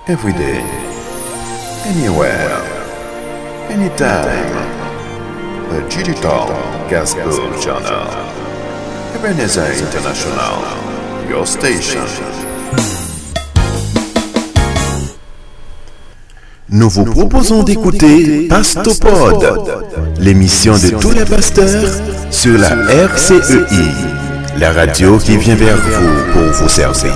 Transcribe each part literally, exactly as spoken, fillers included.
every day, anywhere, anytime. The Digital Gospel Channel. Ebenezer International, your station. Nous vous proposons d'écouter Pastopod, l'émission de tous les pasteurs sur la R C E I, la radio qui vient vers vous pour vous servir.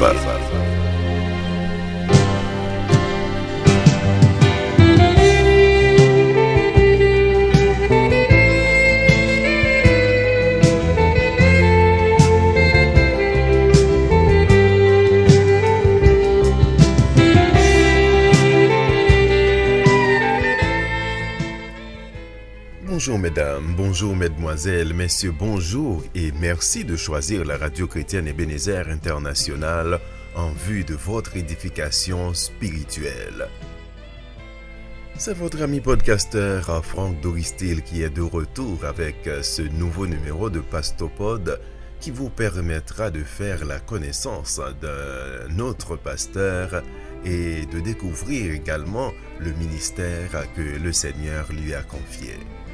Bonjour mesdames, bonjour mesdemoiselles, messieurs, bonjour et merci de choisir la radio chrétienne Ebenezer International en vue de votre édification spirituelle. C'est votre ami podcasteur Franck Doristil qui est de retour avec ce nouveau numéro de Pastopod qui vous permettra de faire la connaissance d'un autre pasteur et de découvrir également le ministère que le Seigneur lui a confié.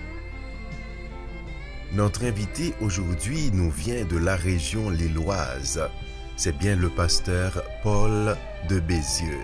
Notre invité aujourd'hui nous vient de la région lilloise. C'est bien le pasteur Paul de Bézieux.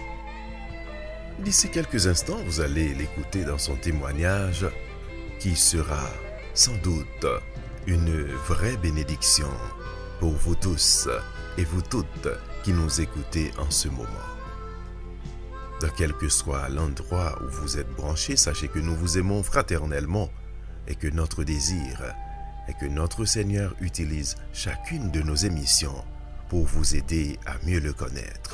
D'ici quelques instants, vous allez l'écouter dans son témoignage qui sera sans doute une vraie bénédiction pour vous tous et vous toutes qui nous écoutez en ce moment. Dans quel que soit l'endroit où vous êtes branchés, sachez que nous vous aimons fraternellement et que notre désir est que notre Seigneur utilise chacune de nos émissions pour vous aider à mieux le connaître.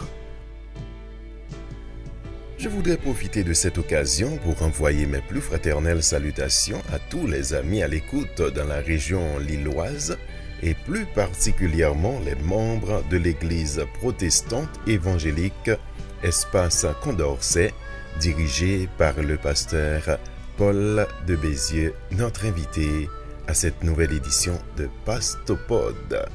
Je voudrais profiter de cette occasion pour envoyer mes plus fraternelles salutations à tous les amis à l'écoute dans la région lilloise et plus particulièrement les membres de l'Église protestante évangélique Espace Condorcet, dirigée par le pasteur Paul de Bézieux, notre invité à cette nouvelle édition de Pastopod.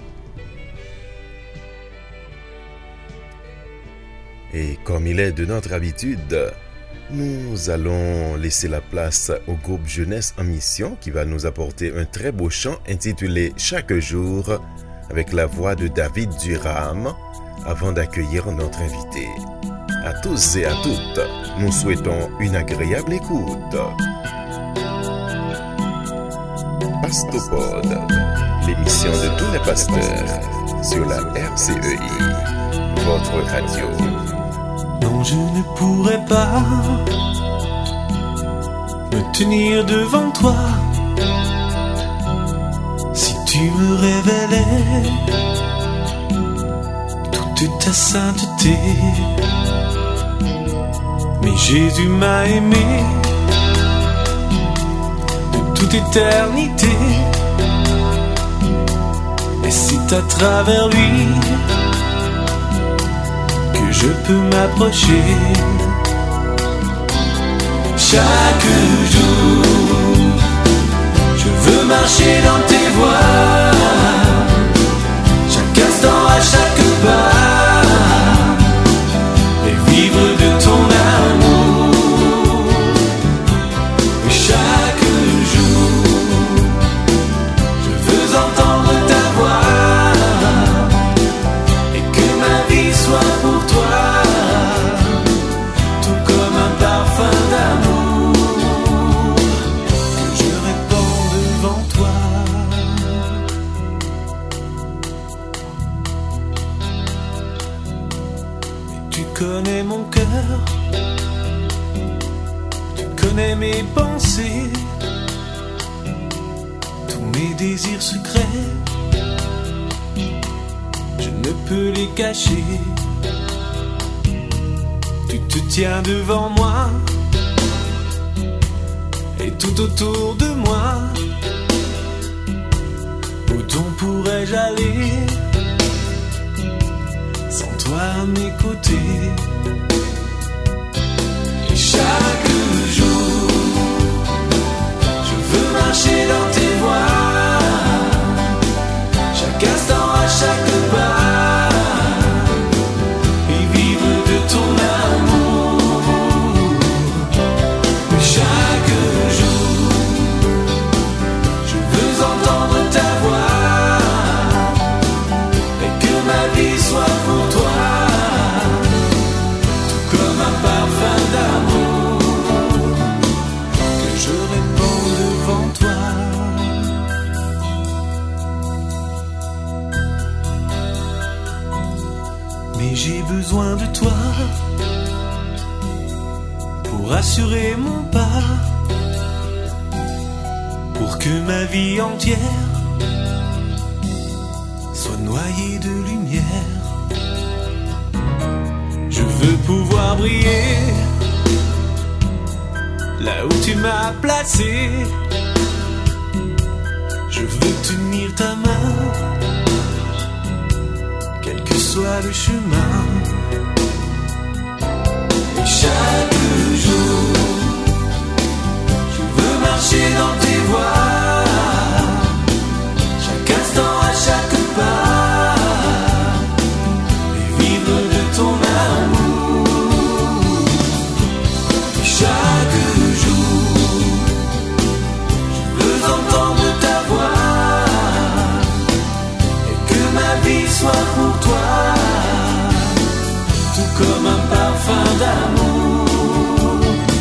Et comme il est de notre habitude, nous allons laisser la place au groupe Jeunesse en Mission qui va nous apporter un très beau chant intitulé « Chaque jour » avec la voix de David Durham avant d'accueillir notre invité. À tous et à toutes, nous souhaitons une agréable écoute. Pastopod, l'émission de tous les pasteurs sur la R C E I, votre radio. Non, je ne pourrais pas me tenir devant toi si tu me révélais toute ta sainteté. Mais Jésus m'a aimé de toute éternité. Et c'est à travers lui que je peux m'approcher. Chaque jour, je veux marcher dans tes voies. Chaque instant, à chaque pas, et vivre de ton amour. Et chaque jour, je veux entendre ta voix et que ma vie soit pour toi, tout comme un parfum d'amour que je répands devant toi. Tu connais mon cœur, tu connais mes pensées, tous mes désirs secrets, je ne peux les cacher. Tu te tiens devant moi et tout autour de moi. Où donc pourrais-je aller sans toi à mes côtés? Et chaque jour, je veux marcher dans tes voies. Chaque instant, à chaque pas, et vivre de ton mais j'ai besoin de toi pour assurer mon pas, pour que ma vie entière soit noyée de lumière. Je veux pouvoir briller là où tu m'as placé. Je veux tenir ta main, quel que soit le chemin. Et chaque jour, je veux marcher dans tes voies. Chaque instant, à chaque pas, et vivre de ton amour. Et chaque jour, je veux entendre ta voix, et que ma vie soit pour toi, tout comme un parfum d'amour.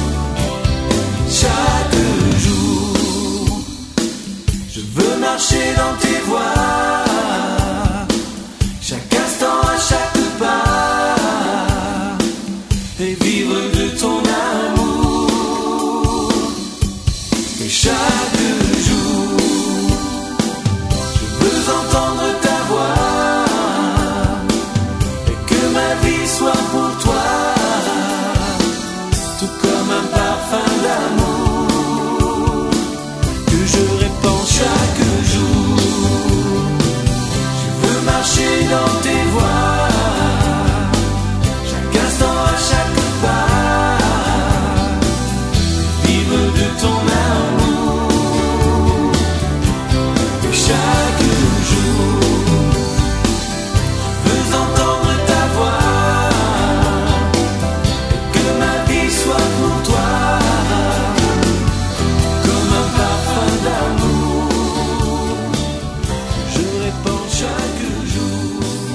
Chaque jour, je veux marcher dans tes voies. Chaque instant, à chaque pas, et vivre de ton amour. Et chaque jour, je veux entendre ta voix, et que ma vie soit pour toi, tout comme un parfum d'amour que je répands chaque jour. Je veux marcher dans tes voies, chaque instant, à chaque pas, vivre de ton amour. Et chaque jour, je veux entendre ta voix, et que ma vie soit pour toi, comme un parfum d'amour que je répands chaque jour.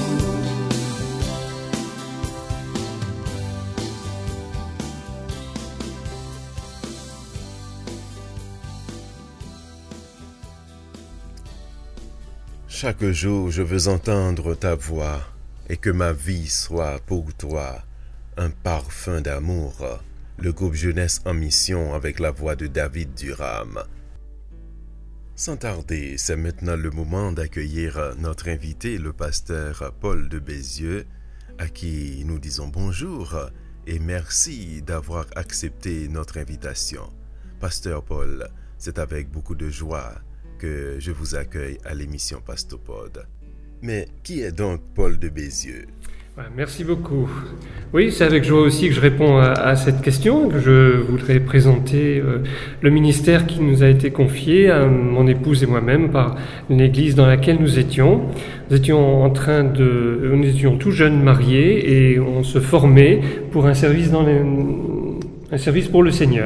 Chaque jour, je veux entendre ta voix et que ma vie soit pour toi un parfum d'amour. Le groupe Jeunesse en mission avec la voix de David Durham. Sans tarder, c'est maintenant le moment d'accueillir notre invité, le pasteur Paul de Bézieux, à qui nous disons bonjour et merci d'avoir accepté notre invitation. Pasteur Paul, c'est avec beaucoup de joie que je vous accueille à l'émission Pastopod. Mais qui est donc Paul de Bézieux? Merci beaucoup. Oui, c'est avec joie aussi que je réponds à, à cette question, que je voudrais présenter euh, le ministère qui nous a été confié à mon épouse et moi-même par l'église dans laquelle nous étions. Nous étions en train de, nous étions tout jeunes mariés et on se formait pour un service dans les, un service pour le Seigneur,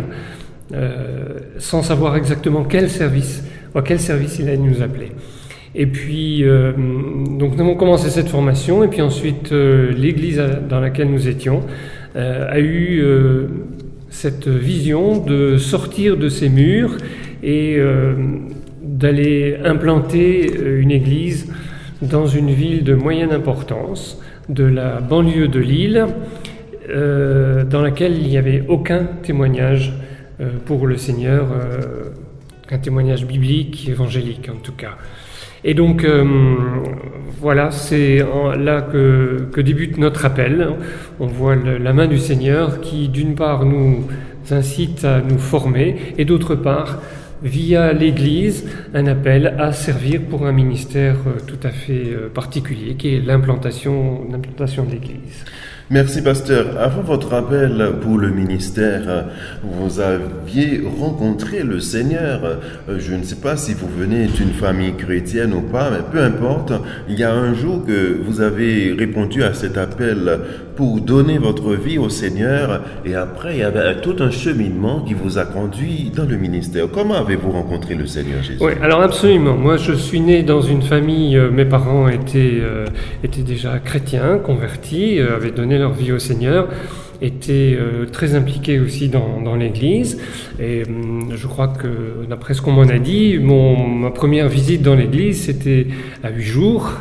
euh, sans savoir exactement quel service, à quel service il allait nous appeler. Et puis, euh, donc nous avons commencé cette formation, et puis ensuite, euh, l'église dans laquelle nous étions euh, a eu euh, cette vision de sortir de ces murs et euh, d'aller implanter une église dans une ville de moyenne importance, de la banlieue de Lille, euh, dans laquelle il n'y avait aucun témoignage euh, pour le Seigneur, euh, un témoignage biblique, évangélique en tout cas. Et donc, euh, voilà, c'est en, là que, que débute notre appel. On voit le, la main du Seigneur qui, d'une part, nous incite à nous former, et d'autre part, via l'Église, un appel à servir pour un ministère euh, tout à fait euh, particulier, qui est l'implantation, l'implantation de l'Église. Merci, pasteur. Avant votre appel pour le ministère, vous aviez rencontré le Seigneur. Je ne sais pas si vous venez d'une famille chrétienne ou pas, mais peu importe. Il y a un jour que vous avez répondu à cet appel pour donner votre vie au Seigneur, et après, il y avait tout un cheminement qui vous a conduit dans le ministère. Comment avez-vous rencontré le Seigneur Jésus? Oui, alors absolument. Moi, je suis né dans une famille, euh, mes parents étaient, euh, étaient déjà chrétiens, convertis, euh, avaient donné leur vie au Seigneur, étaient euh, très impliqués aussi dans, dans l'Église. Et euh, je crois que, d'après ce qu'on m'en a dit, mon, ma première visite dans l'Église, c'était à huit jours.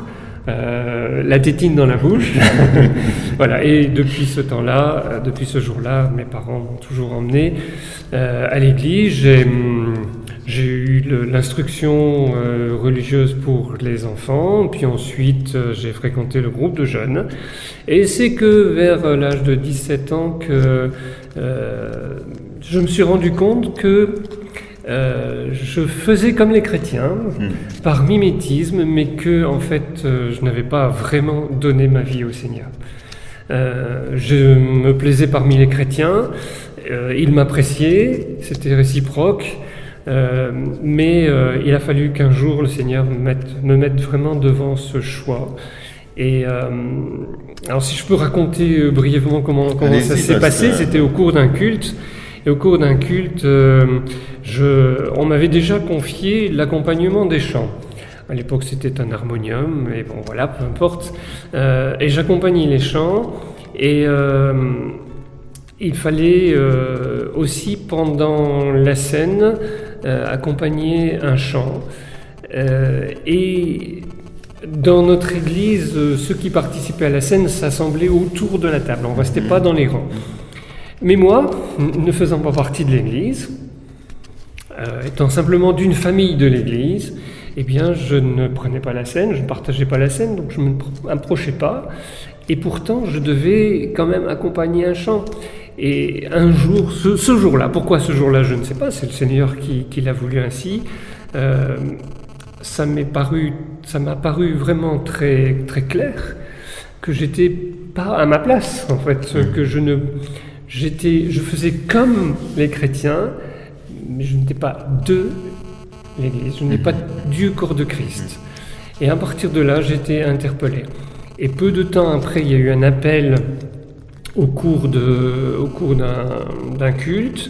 euh, la tétine dans la bouche. Voilà. Et depuis ce temps-là, euh, depuis ce jour-là, mes parents m'ont toujours emmené euh, à l'église. J'ai, j'ai eu le, l'instruction euh, religieuse pour les enfants, puis ensuite euh, j'ai fréquenté le groupe de jeunes. Et c'est que vers l'âge de dix-sept ans que euh, je me suis rendu compte que Euh, je faisais comme les chrétiens, mmh. par mimétisme, mais que en fait, euh, je n'avais pas vraiment donné ma vie au Seigneur. Euh, je me plaisais parmi les chrétiens, euh, ils m'appréciaient, c'était réciproque, euh, mais euh, il a fallu qu'un jour le Seigneur me mette, me mette vraiment devant ce choix. Et euh, alors, si je peux raconter euh, brièvement comment, comment ça s'est passé, ça. C'était au cours d'un culte. Et au cours d'un culte, euh, je, on m'avait déjà confié l'accompagnement des chants. À l'époque, c'était un harmonium, mais bon, voilà, peu importe. Euh, et j'accompagnais les chants, et euh, il fallait euh, aussi, pendant la scène, euh, accompagner un chant. Euh, et dans notre église, ceux qui participaient à la scène s'assemblaient autour de la table. On ne restait pas dans les rangs. Mais moi, ne faisant pas partie de l'Église, euh, étant simplement d'une famille de l'Église, eh bien, je ne prenais pas la scène, je ne partageais pas la scène, donc je ne m'approchais pas. Et pourtant, je devais quand même accompagner un chant. Et un jour, ce, ce jour-là, pourquoi ce jour-là, je ne sais pas, c'est le Seigneur qui, qui l'a voulu ainsi. Euh, ça m'est paru, ça m'a paru vraiment très, très clair que j'étais pas à ma place, en fait, que je ne... J'étais, je faisais comme les chrétiens, mais je n'étais pas de l'Église, je n'étais pas du corps de Christ. Et à partir de là, j'étais interpellé. Et peu de temps après, il y a eu un appel au cours, de, au cours d'un, d'un culte,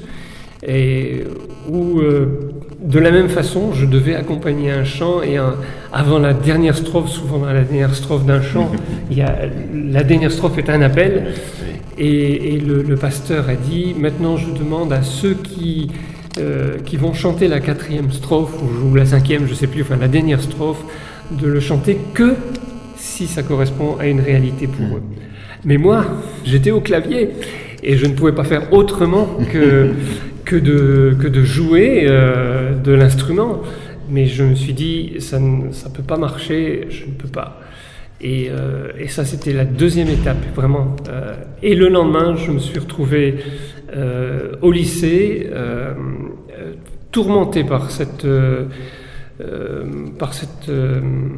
et où, euh, de la même façon, je devais accompagner un chant, et un, avant la dernière strophe, souvent dans la dernière strophe d'un chant, il y a, la dernière strophe est un appel. Et, et le, le pasteur a dit, maintenant je demande à ceux qui, euh, qui vont chanter la quatrième strophe, ou, ou la cinquième, je ne sais plus, enfin la dernière strophe, de le chanter que si ça correspond à une réalité pour eux. Mais moi, j'étais au clavier, et je ne pouvais pas faire autrement que, que, de, que de jouer euh, de l'instrument. Mais je me suis dit, ça ne ça peut pas marcher, je ne peux pas. Et, euh, et ça, c'était la deuxième étape, vraiment. Euh, et le lendemain, je me suis retrouvé euh, au lycée, euh, euh, tourmenté par cette, euh, euh, par cette euh,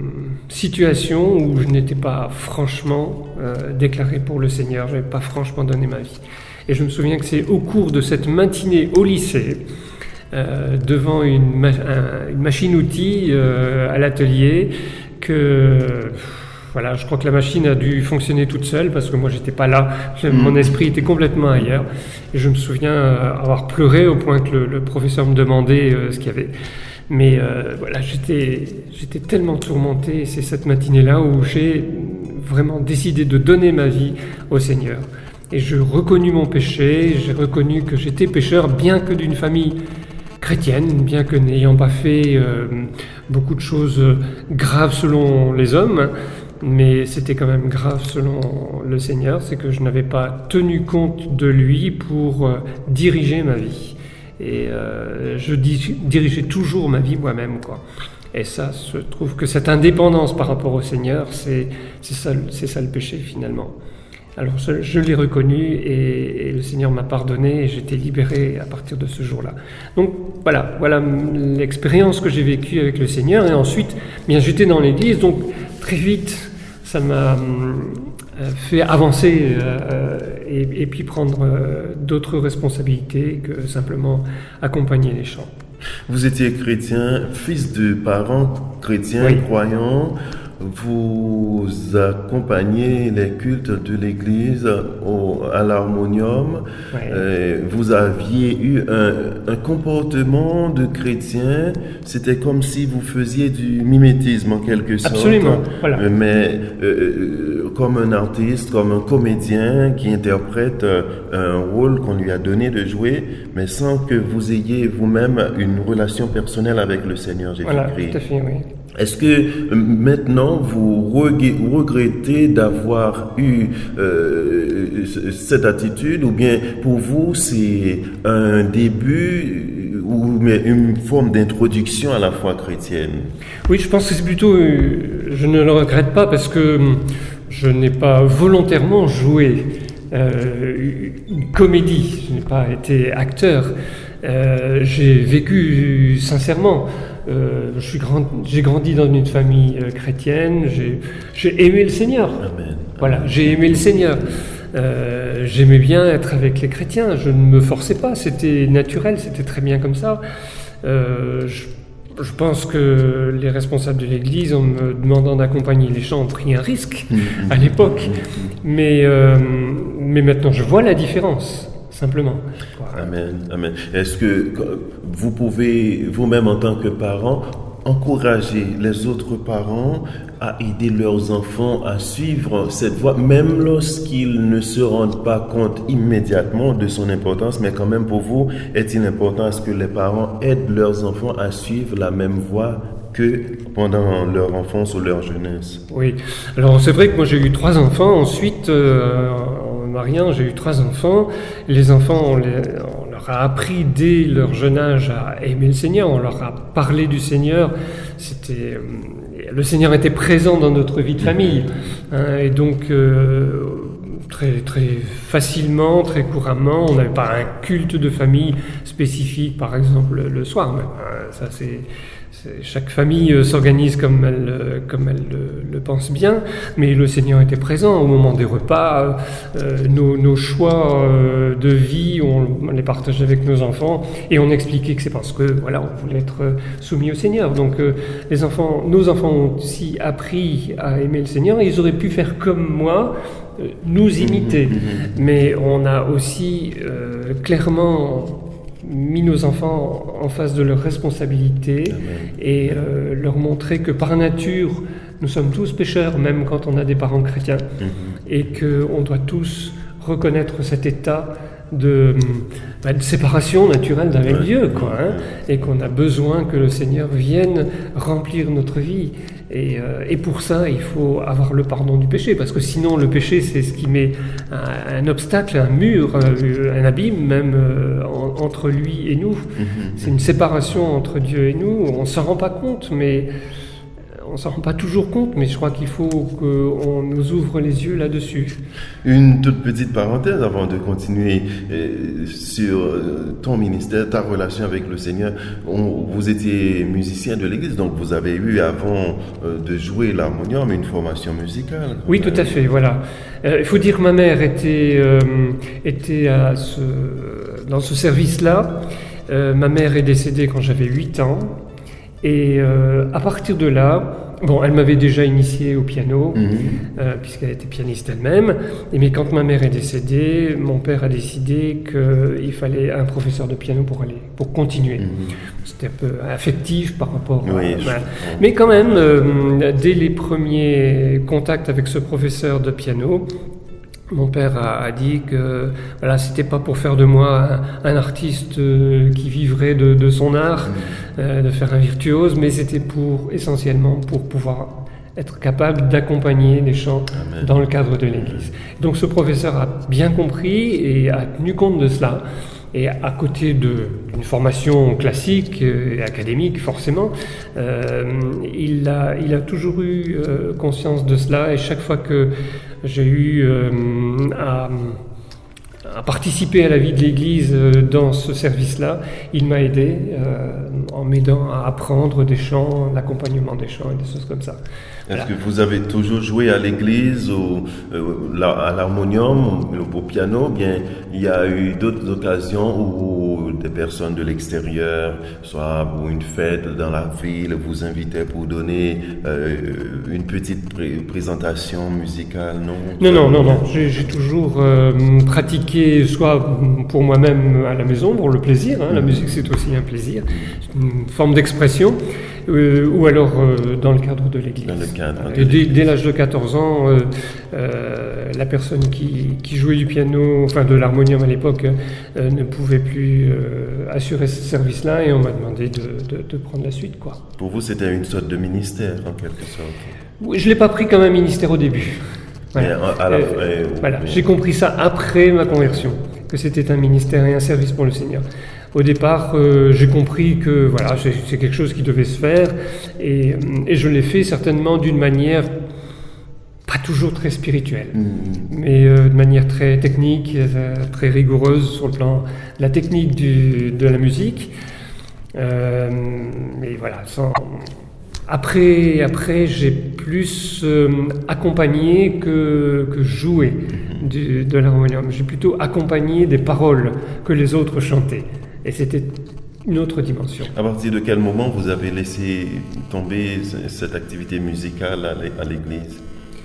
situation où je n'étais pas franchement euh, déclaré pour le Seigneur, je n'avais pas franchement donné ma vie. Et je me souviens que c'est au cours de cette matinée au lycée, euh, devant une, ma- un, une machine-outil euh, à l'atelier, que... Voilà, je crois que la machine a dû fonctionner toute seule parce que moi j'étais pas là, mon esprit était complètement ailleurs. Et je me souviens avoir pleuré au point que le, le professeur me demandait euh, ce qu'il y avait. Mais euh, voilà, j'étais, j'étais tellement tourmenté. Et c'est cette matinée-là où j'ai vraiment décidé de donner ma vie au Seigneur. Et j'ai reconnu mon péché, j'ai reconnu que j'étais pécheur, bien que d'une famille chrétienne, bien que n'ayant pas fait euh, beaucoup de choses graves selon les hommes. Mais c'était quand même grave selon le Seigneur, c'est que je n'avais pas tenu compte de lui pour euh, diriger ma vie. Et euh, je dis, dirigeais toujours ma vie moi-même, quoi. Et ça, je trouve que cette indépendance par rapport au Seigneur, c'est, c'est, ça, c'est ça le péché finalement. Alors je, je l'ai reconnu et, et le Seigneur m'a pardonné et j'étais libéré à partir de ce jour-là. Donc voilà, voilà l'expérience que j'ai vécue avec le Seigneur. Et ensuite, bien j'étais dans l'église, donc très vite, ça m'a euh, fait avancer euh, et, et puis prendre euh, d'autres responsabilités que simplement accompagner les chants. Vous étiez chrétien, fils de parents chrétiens, oui. croyants. Vous accompagnez les cultes de l'église au, à l'harmonium. Ouais. Euh, vous aviez eu un, un comportement de chrétien. C'était comme si vous faisiez du mimétisme en quelque sorte. Absolument. Voilà. Euh, mais euh, comme un artiste, comme un comédien qui interprète euh, un rôle qu'on lui a donné de jouer, mais sans que vous ayez vous-même une relation personnelle avec le Seigneur Jésus-Christ. Voilà, tout à fait, oui. Est-ce que maintenant vous regrettez d'avoir eu euh, cette attitude, ou bien pour vous c'est un début ou une forme d'introduction à la foi chrétienne? Oui, je pense que c'est plutôt, euh, je ne le regrette pas parce que je n'ai pas volontairement joué euh, une comédie, je n'ai pas été acteur, euh, j'ai vécu sincèrement. Euh, je suis grand, j'ai grandi dans une famille euh, chrétienne, j'ai, j'ai aimé le Seigneur. Amen. Voilà, j'ai aimé le Seigneur. Euh, j'aimais bien être avec les chrétiens, je ne me forçais pas, c'était naturel, c'était très bien comme ça. Euh, je, je pense que les responsables de l'Église, en me demandant d'accompagner les chants, ont pris un risque à l'époque. Mais, euh, mais maintenant, je vois la différence. Simplement. Amen, amen. Est-ce que vous pouvez, vous-même en tant que parent, encourager les autres parents à aider leurs enfants à suivre cette voie, même lorsqu'ils ne se rendent pas compte immédiatement de son importance, mais quand même pour vous, est-il important à ce que les parents aident leurs enfants à suivre la même voie que pendant leur enfance ou leur jeunesse? Oui, alors c'est vrai que moi j'ai eu trois enfants, ensuite euh, en mariant j'ai eu trois enfants. Les enfants, on, les, on leur a appris dès leur jeune âge à aimer le Seigneur, on leur a parlé du Seigneur. C'était, euh, le Seigneur était présent dans notre vie de famille, hein, et donc euh, très, très facilement, très couramment, on n'avait pas un culte de famille spécifique, par exemple le soir, mais, hein, ça c'est... Chaque famille euh, s'organise comme elle, euh, comme elle le, le pense bien, mais le Seigneur était présent au moment des repas. Euh, nos, nos choix euh, de vie, on, on les partageait avec nos enfants et on expliquait que c'est parce que voilà, on voulait être soumis au Seigneur. Donc euh, les enfants, nos enfants ont aussi appris à aimer le Seigneur et ils auraient pu faire comme moi, euh, nous imiter. Mais on a aussi euh, clairement mis nos enfants en face de leurs responsabilités. Amen. Et euh, leur montrer que par nature, nous sommes tous pécheurs, même quand on a des parents chrétiens, mm-hmm. et qu'on doit tous reconnaître cet état de, bah, de séparation naturelle d'avec ouais. Dieu, quoi, hein, et qu'on a besoin que le Seigneur vienne remplir notre vie. Et, euh, et pour ça, il faut avoir le pardon du péché, parce que sinon le péché, c'est ce qui met un, un obstacle, un mur, un, un abîme même euh, en, entre lui et nous. Mm-hmm. C'est une séparation entre Dieu et nous. On ne s'en rend pas compte, mais on ne s'en rend pas toujours compte, mais je crois qu'il faut qu'on nous ouvre les yeux là-dessus. Une toute petite parenthèse avant de continuer euh, sur euh, ton ministère, ta relation avec le Seigneur. On, vous étiez musicien de l'Église, donc vous avez eu avant euh, de jouer l'harmonium une formation musicale. Oui, tout à fait, voilà. Euh, il faut dire que ma mère était, euh, était à ce, dans ce service-là. Euh, ma mère est décédée quand j'avais huit ans. Et euh, à partir de là, bon, elle m'avait déjà initié au piano, mmh. euh, puisqu'elle était pianiste elle-même. Et mais quand ma mère est décédée, mon père a décidé qu'il fallait un professeur de piano pour aller, pour continuer. Mmh. C'était un peu affectif par rapport oui, à... Voilà. Mais quand même, euh, dès les premiers contacts avec ce professeur de piano, mon père a, a dit que voilà, c'était pas pour faire de moi un, un artiste euh, qui vivrait de, de son art, euh, de faire un virtuose, mais c'était pour essentiellement pour pouvoir être capable d'accompagner les chants Amen. Dans le cadre de l'Église. Donc ce professeur a bien compris et a tenu compte de cela. Et à côté d'une formation classique et académique, forcément, euh, il, a, il a toujours eu euh, conscience de cela. Et chaque fois que j'ai eu euh, à, à participer à la vie de l'Église euh, dans ce service-là, il m'a aidé euh, en m'aidant à apprendre des chants, l'accompagnement des chants et des choses comme ça. Est-ce voilà. que vous avez toujours joué à l'église, ou euh, à l'harmonium, au piano? Bien, il y a eu d'autres occasions où des personnes de l'extérieur, soit pour une fête dans la ville, vous invitaient pour donner euh, une petite pré- présentation musicale, non? Non, non, non, non. J'ai, j'ai toujours euh, pratiqué, soit pour moi-même à la maison, pour le plaisir. Hein, la musique, c'est aussi un plaisir, une forme d'expression. euh, ou alors euh, dans le cadre de l'église. Dans le cadre Et dès, dès l'âge de quatorze ans, euh, euh, la personne qui, qui jouait du piano, enfin de l'harmonium à l'époque, euh, ne pouvait plus euh, assurer ce service-là et on m'a demandé de, de, de prendre la suite, quoi. Pour vous, c'était une sorte de ministère, en quelque sorte. Oui, je ne l'ai pas pris comme un ministère au début. Voilà. Mais à la Euh, fin, voilà. oui. J'ai compris ça après ma conversion, que c'était un ministère et un service pour le Seigneur. Au départ, euh, j'ai compris que voilà, c'est, c'est quelque chose qui devait se faire, et, et je l'ai fait certainement d'une manière pas toujours très spirituelle, Mm. mais euh, de manière très technique, euh, très rigoureuse sur le plan de la technique du, de la musique. Euh, mais voilà, sans... Après, après, j'ai plus euh, accompagné que, que joué du, de l'harmonium. J'ai plutôt accompagné des paroles que les autres chantaient. Et c'était une autre dimension. À partir de quel moment vous avez laissé tomber c- cette activité musicale à l'é- à l'église?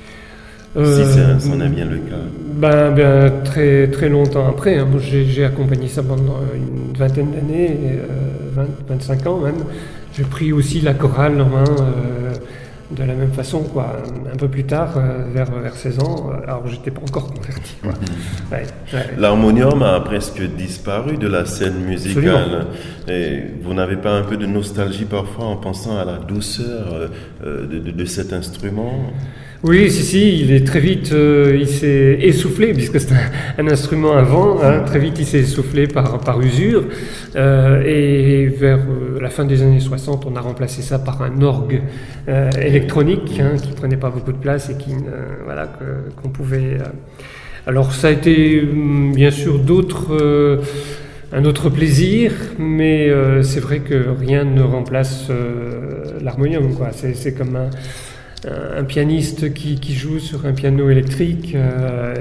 Si c'est- c'en est bien le cas. Ben, ben, très, très longtemps après. Hein. Moi, j'ai, j'ai accompagné ça pendant une vingtaine d'années, euh, vingt, vingt-cinq ans même. J'ai pris aussi la chorale en main euh, de la même façon, quoi. Un peu plus tard, euh, vers, vers seize ans, euh, alors j'étais pas encore converti. Quoi. Ouais, ouais. L'harmonium a presque disparu de la scène musicale. Absolument. Et vous n'avez pas un peu de nostalgie parfois en pensant à la douceur euh, de, de- de cet instrument? Oui, si, si, il est très vite, euh, il s'est essoufflé, puisque c'est un, un instrument à vent, hein, très vite il s'est essoufflé par, par usure, euh, et vers euh, la fin des années soixante, on a remplacé ça par un orgue euh, électronique, hein, qui prenait pas beaucoup de place et qui, euh, voilà, que- qu'on pouvait... euh, Alors ça a été, hum, bien sûr, d'autres... euh, un autre plaisir, mais euh, c'est vrai que rien ne remplace euh, l'harmonium, quoi. C'est, c'est comme un... Un, un pianiste qui, qui joue sur un piano électrique, euh,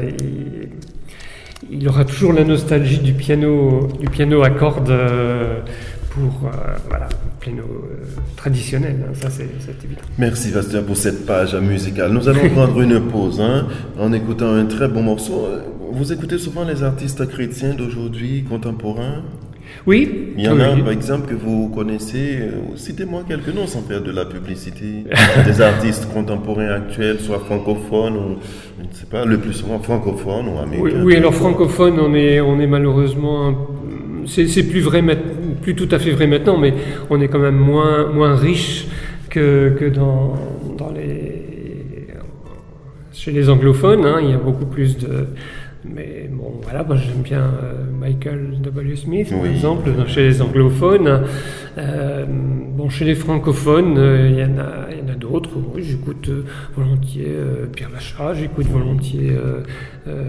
il, il aura toujours la nostalgie du piano, du piano à cordes euh, pour euh, voilà, un piano euh, traditionnel. Hein, ça, c'est, c'est évident. Merci Bastien pour cette page musicale. Nous allons prendre une pause hein, en écoutant un très bon morceau. Vous écoutez souvent les artistes chrétiens d'aujourd'hui, contemporains? Oui. Il y en oui, a, oui. par exemple, que vous connaissez. euh, Citez-moi quelques noms sans faire de la publicité. Des artistes contemporains actuels, soit francophones ou, je ne sais pas, le plus souvent francophones ou Oui, américains. oui, alors francophone, on est, on est malheureusement, un- c'est, c'est plus vrai, mat- plus tout à fait vrai maintenant, mais on est quand même moins, moins riche que, que dans, dans les, chez les anglophones. Hein, il y a beaucoup plus de, mais bon, voilà, moi j'aime bien euh, Michael W. Smith, par Oui. exemple, chez les anglophones. Euh, bon, chez les francophones, euh, il y en a, il y en a d'autres. Oui, j'écoute euh, volontiers euh, Pierre Lachat, j'écoute volontiers euh, euh,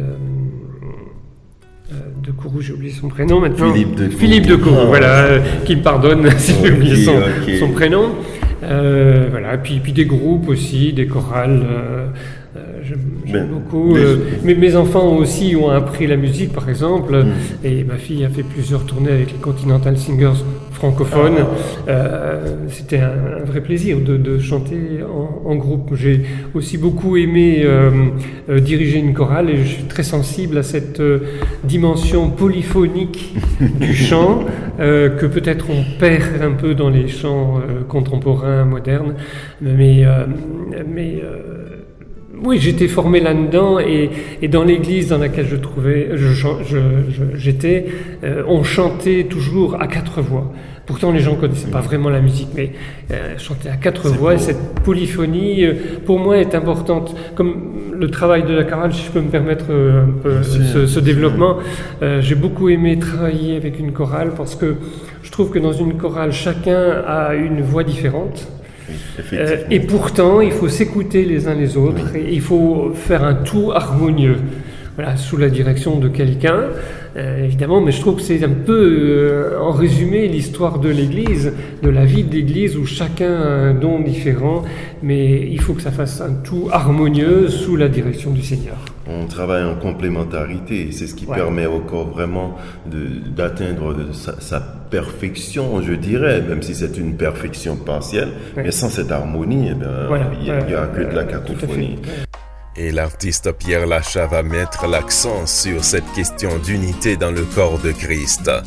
euh, de Kourou, j'ai oublié son prénom maintenant. Philippe de Kourou. Philippe de Kourou, Ah, voilà, euh, qui me pardonne si j'ai Ok, oublié son, ok. son prénom. Euh, voilà, puis, puis des groupes aussi, des chorales. Euh, euh, j'aime, j'aime Ben, beaucoup. des- Euh, mes, mes enfants aussi ont appris la musique, par exemple, Mm. et ma fille a fait plusieurs tournées avec les Continental Singers francophones. Ah. Euh, c'était un, un vrai plaisir de, de chanter en, en groupe. J'ai aussi beaucoup aimé euh, euh, diriger une chorale et je suis très sensible à cette euh, dimension polyphonique du chant euh, que peut-être on perd un peu dans les chants euh, contemporains, modernes. Mais, euh, mais euh, oui, j'étais formé là-dedans et, et dans l'église dans laquelle je trouvais, je, chan- je, je- j'étais, euh, on chantait toujours à quatre voix. Pourtant, les gens connaissaient pas vraiment la musique, mais euh, chanter à quatre C'est voix, beau. cette polyphonie, euh, pour moi, est importante. Comme le travail de la chorale, si je peux me permettre euh, un peu Bien sûr, ce, ce bien développement, euh, j'ai beaucoup aimé travailler avec une chorale parce que je trouve que dans une chorale, chacun a une voix différente. Oui, Euh, effectivement. et pourtant, il faut s'écouter les uns les autres et il faut faire un tout harmonieux, voilà, sous la direction de quelqu'un, euh, évidemment, mais je trouve que c'est un peu, euh, en résumé, l'histoire de l'Église, de la vie de l'Église, où chacun a un don différent, mais il faut que ça fasse un tout harmonieux sous la direction du Seigneur. On travaille en complémentarité, c'est ce qui Ouais. permet au corps vraiment de- d'atteindre de sa, sa perfection, je dirais, même si c'est une perfection partielle. Ouais. Mais sans cette harmonie, eh ben, Voilà. il n'y a, que de la Euh, tout à cacophonie. fait. Et l'artiste Pierre Lachat va mettre l'accent sur cette question d'unité dans le corps de Christ.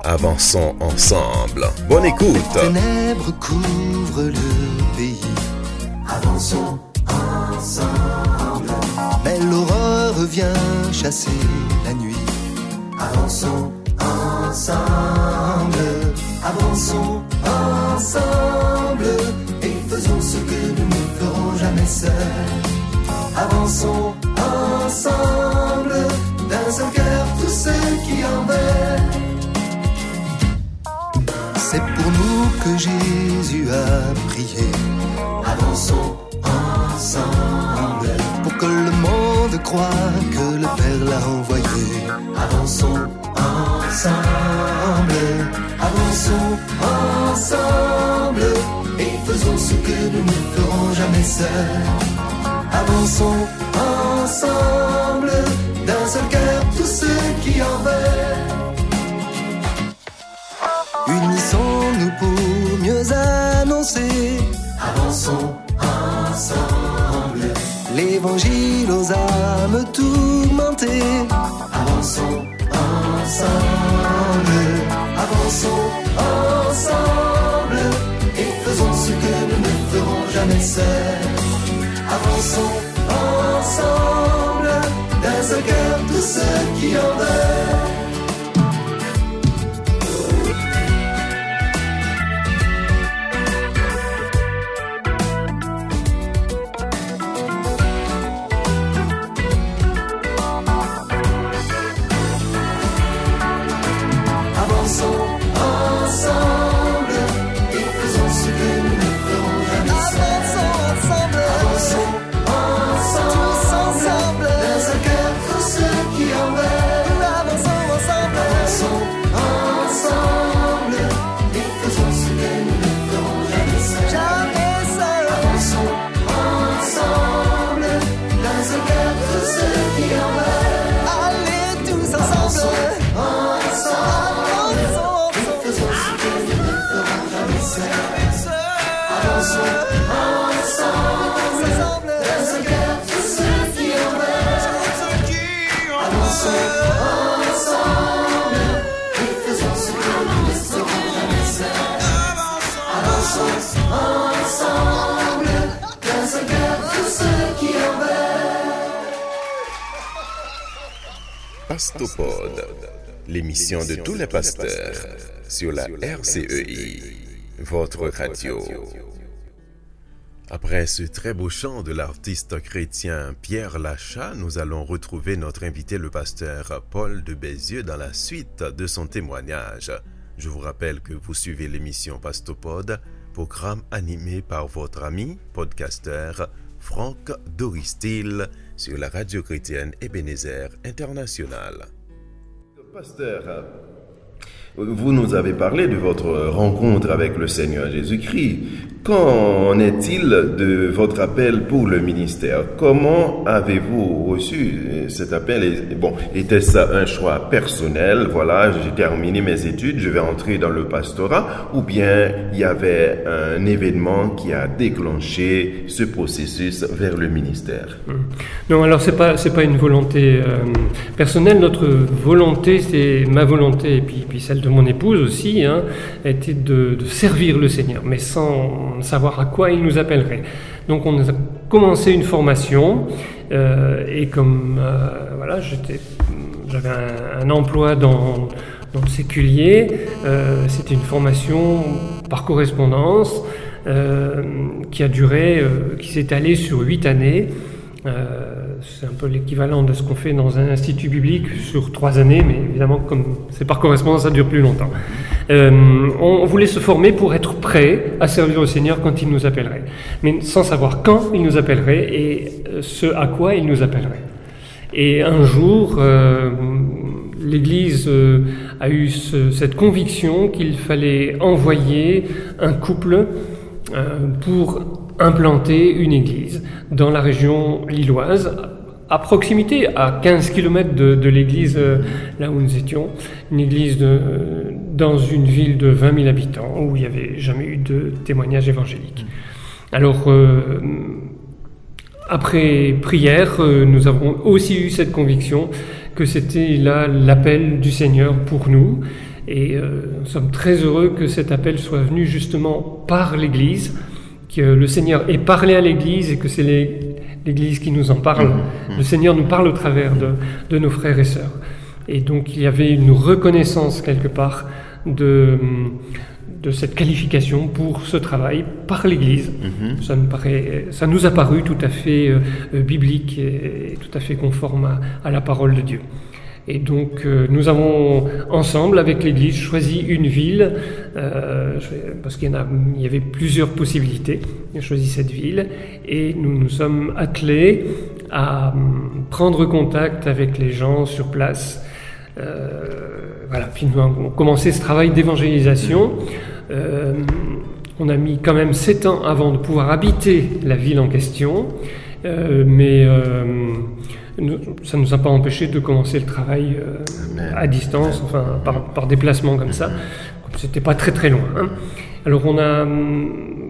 Avançons ensemble. Bonne écoute. Ténèbres couvrent le pays. Avançons ensemble. Mais l'aurore vient chasser la nuit. Avançons ensemble. Avançons ensemble. Et faisons ce que nous ne ferons jamais seuls. Avançons ensemble. D'un seul cœur, tous ceux qui en veulent. C'est pour nous que Jésus a prié. Avançons ensemble. Pour que le monde croie que le Père l'a envoyé. Avançons ensemble. Avançons ensemble. Et faisons ce que nous ne ferons jamais seuls. Avançons ensemble. D'un seul cœur, tous ceux qui en veulent. Unissons-nous pour mieux annoncer. Avançons ensemble. L'évangile aux âmes tourmentées. Avançons ensemble. Avançons ensemble. Et faisons ce que nous ne ferons jamais seuls. Avançons ensemble. D'un seul cœur, tous ceux qui en veulent. Pastopod, l'émission de tous les pasteurs sur la R C E I, votre radio. Après ce très beau chant de l'artiste chrétien Pierre Lachat, nous allons retrouver notre invité, le pasteur Paul de Bézieux, dans la suite de son témoignage. Je vous rappelle que vous suivez l'émission Pastopod, programme animé par votre ami podcasteur Franck Doristil sur la radio chrétienne Ebenezer International. Pasteur, vous nous avez parlé de votre rencontre avec le Seigneur Jésus-Christ. Qu'en est-il de votre appel pour le ministère? Comment avez-vous reçu cet appel? Et, bon, était-ce un choix personnel? Voilà, j'ai terminé mes études, je vais entrer dans le pastorat, ou bien il y avait un événement qui a déclenché ce processus vers le ministère? Non, alors c'est pas c'est pas une volonté euh, personnelle. Notre volonté, c'est ma volonté et puis puis celle de mon épouse aussi, hein, était de, de servir le Seigneur, mais sans savoir à quoi il nous appellerait. Donc on a commencé une formation euh, et comme euh, voilà, j'étais, j'avais un, un emploi dans, dans le séculier, euh, c'était une formation par correspondance euh, qui a duré, euh, qui s'est étalée sur huit années. Euh, c'est un peu l'équivalent de ce qu'on fait dans un institut biblique sur trois années, mais évidemment, comme c'est par correspondance, ça dure plus longtemps. Euh, on voulait se former pour être prêt à servir le Seigneur quand il nous appellerait, mais sans savoir quand il nous appellerait et ce à quoi il nous appellerait. Et un jour, euh, l'Église euh, a eu ce, cette conviction qu'il fallait envoyer un couple euh, pour implanter une église dans la région lilloise, à proximité, à quinze kilomètres de, de l'église euh, là où nous étions, une église de, dans une ville de vingt mille habitants où il n'y avait jamais eu de témoignage évangélique. Alors, euh, après prière, euh, nous avons aussi eu cette conviction que c'était là l'appel du Seigneur pour nous. Et euh, nous sommes très heureux que cet appel soit venu justement par l'Église, que le Seigneur ait parlé à l'Église et que c'est les, l'Église qui nous en parle. Le Seigneur nous parle au travers de, de nos frères et sœurs. Et donc il y avait une reconnaissance quelque part de, de cette qualification pour ce travail par l'Église. Mm-hmm. Ça, nous paraît, ça nous a paru tout à fait euh, biblique et, et tout à fait conforme à, à la parole de Dieu. Et donc euh, nous avons ensemble avec l'Église choisi une ville, euh, parce qu'il y en a, il y avait plusieurs possibilités. On a choisi cette ville et nous nous sommes attelés à prendre contact avec les gens sur place. Euh, voilà. Puis nous avons commencé ce travail d'évangélisation. Euh, on a mis quand même sept ans avant de pouvoir habiter la ville en question, euh, mais euh, ça ne nous a pas empêché de commencer le travail euh, à distance, enfin par, par déplacement comme ça. C'était pas très très loin. Hein. Alors on a hum,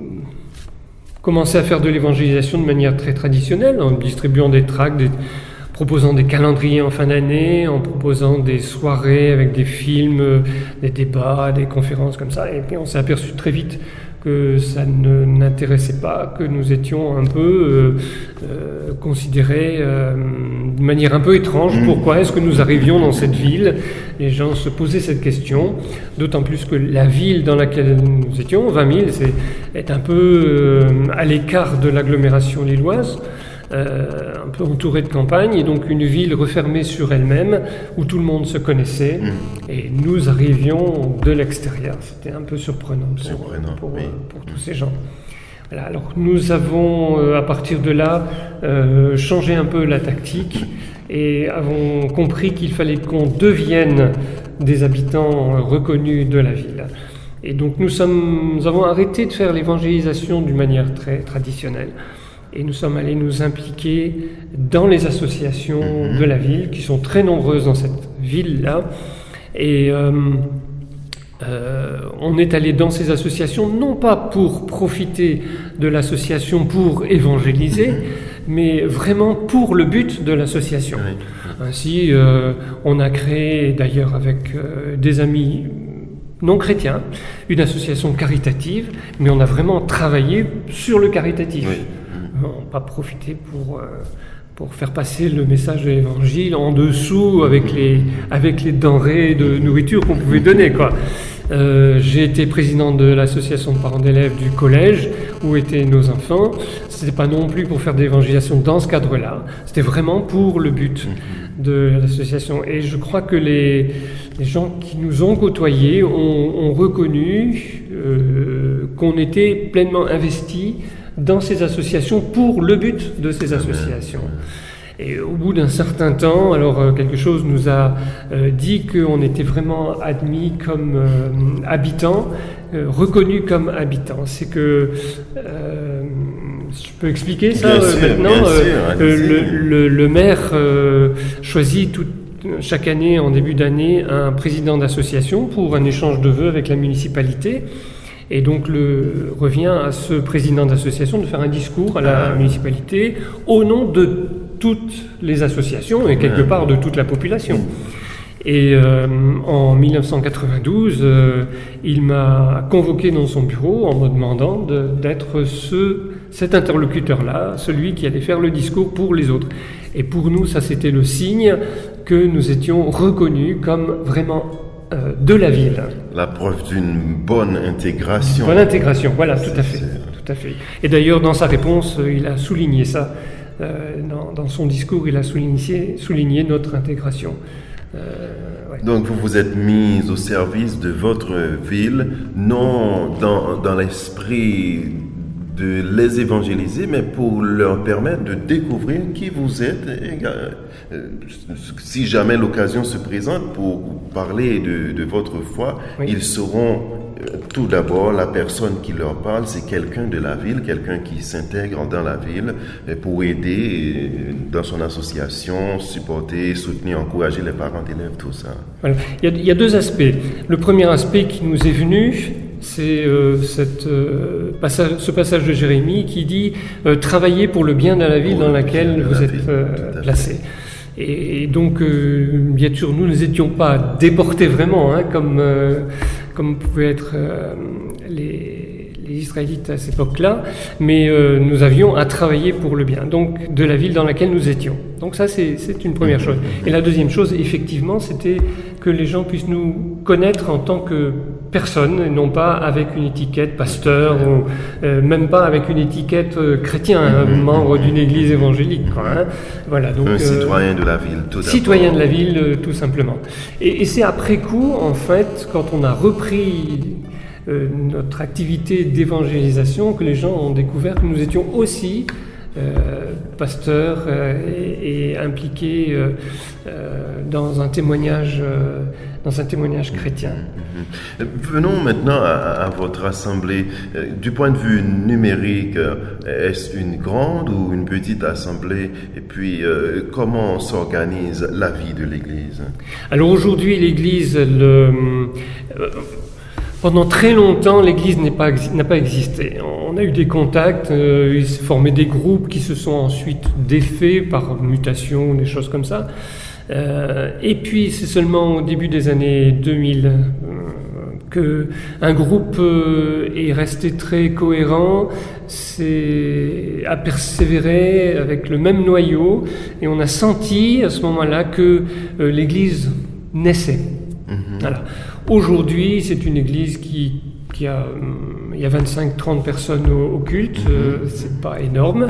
commencé à faire de l'évangélisation de manière très traditionnelle, en distribuant des tracts, des, proposant des calendriers en fin d'année, en proposant des soirées avec des films, des débats, des conférences comme ça. Et puis on s'est aperçu très vite que ça ne n'intéressait pas, que nous étions un peu euh, euh, considérés euh, de manière un peu étrange. Mmh. Pourquoi est-ce que nous arrivions dans cette ville? Les gens se posaient cette question, d'autant plus que la ville dans laquelle nous étions, vingt mille, c'est, est un peu euh, à l'écart de l'agglomération lilloise. Euh, un peu entourée de campagne, et donc une ville refermée sur elle-même, où tout le monde se connaissait, mmh. et nous arrivions de l'extérieur. C'était un peu surprenant, surprenant pour, oui. pour, pour tous ces gens. Voilà, alors nous avons, euh, à partir de là, euh, changé un peu la tactique, et avons compris qu'il fallait qu'on devienne des habitants reconnus de la ville. Et donc nous, sommes, nous avons arrêté de faire l'évangélisation d'une manière très traditionnelle. Et nous sommes allés nous impliquer dans les associations mmh. de la ville, qui sont très nombreuses dans cette ville-là. Et euh, euh, on est allé dans ces associations, non pas pour profiter de l'association pour évangéliser, mmh. mais vraiment pour le but de l'association. Oui. Ainsi, euh, on a créé, d'ailleurs avec euh, des amis non chrétiens, une association caritative, mais on a vraiment travaillé sur le caritatif. Oui. On pas profiter pour, euh, pour faire passer le message de l'Évangile en dessous avec les, avec les denrées de nourriture qu'on pouvait donner, quoi. Euh, j'ai été président de l'association de parents d'élèves du collège où étaient nos enfants. C'était pas non plus pour faire de l'évangélisation dans ce cadre-là. C'était vraiment pour le but de l'association. Et je crois que les, les gens qui nous ont côtoyés ont, ont reconnu euh, qu'on était pleinement investis dans ces associations pour le but de ces associations. Et au bout d'un certain temps, alors quelque chose nous a euh, dit qu'on était vraiment admis comme euh, habitants, euh, reconnus comme habitants. C'est que, euh, je peux expliquer ça bien sûr, maintenant, bien sûr, euh, le, le, le maire euh, choisit tout, chaque année, en début d'année, un président d'association pour un échange de vœux avec la municipalité. Et donc, le, revient à ce président d'association de faire un discours à la municipalité au nom de toutes les associations et quelque part de toute la population. Et euh, en mille neuf cent quatre-vingt-douze, euh, il m'a convoqué dans son bureau en me demandant de, d'être ce, cet interlocuteur-là, celui qui allait faire le discours pour les autres. Et pour nous, ça c'était le signe que nous étions reconnus comme vraiment Euh, de la ville. La preuve d'une bonne intégration. Bonne intégration, voilà, tout à fait, tout à fait. Et d'ailleurs, dans sa réponse, il a souligné ça. Euh, dans, dans son discours, il a souligné, souligné notre intégration. Euh, ouais. Donc, vous vous êtes mis au service de votre ville, non dans, dans l'esprit de les évangéliser, mais pour leur permettre de découvrir qui vous êtes. Et, euh, si jamais l'occasion se présente pour parler de, de votre foi, oui. Ils sauront euh, tout d'abord, la personne qui leur parle, c'est quelqu'un de la ville, quelqu'un qui s'intègre dans la ville pour aider euh, dans son association, supporter, soutenir, encourager les parents d'élèves, tout ça. Voilà. Il y a, il y a deux aspects. Le premier aspect qui nous est venu, c'est euh, cette, euh, passage, ce passage de Jérémie qui dit euh, « Travaillez pour le bien de la ville dans laquelle vous êtes euh, placés ». Et donc, euh, bien sûr, nous n'étions pas déportés vraiment, hein, comme, euh, comme pouvaient être euh, les, les Israélites à cette époque-là, mais euh, nous avions à travailler pour le bien, donc de la ville dans laquelle nous étions. Donc ça, c'est, c'est une première chose. Et la deuxième chose, effectivement, c'était que les gens puissent nous connaître en tant que personnes, et non pas avec une étiquette pasteur, ou euh, même pas avec une étiquette euh, chrétien, hein, membre d'une église évangélique. Quoi, hein. Voilà, donc, un euh, citoyen de la ville, tout Citoyen de la ville, euh, tout simplement. Et, et c'est après coup, en fait, quand on a repris euh, notre activité d'évangélisation, que les gens ont découvert que nous étions aussi Euh, pasteur euh, et, et impliqué euh, euh, dans un témoignage, euh, dans un témoignage chrétien. Mm-hmm. Venons maintenant à, à votre assemblée. Euh, du point de vue numérique, euh, est-ce une grande ou une petite assemblée? Et puis, euh, comment s'organise la vie de l'Église? Alors aujourd'hui, l'Église, le, euh, pendant très longtemps, l'Église n'est pas, n'a pas existé. On a eu des contacts, euh, il s'est formé des groupes qui se sont ensuite défaits par mutation, des choses comme ça. Euh, et puis c'est seulement au début des années deux mille euh, que un groupe euh, est resté très cohérent, c'est, a persévéré avec le même noyau, et on a senti à ce moment-là que euh, l'Église naissait. Mmh. Voilà. Aujourd'hui, c'est une église qui, qui a, il y a vingt-cinq trente personnes au, au culte, mmh. euh, c'est pas énorme,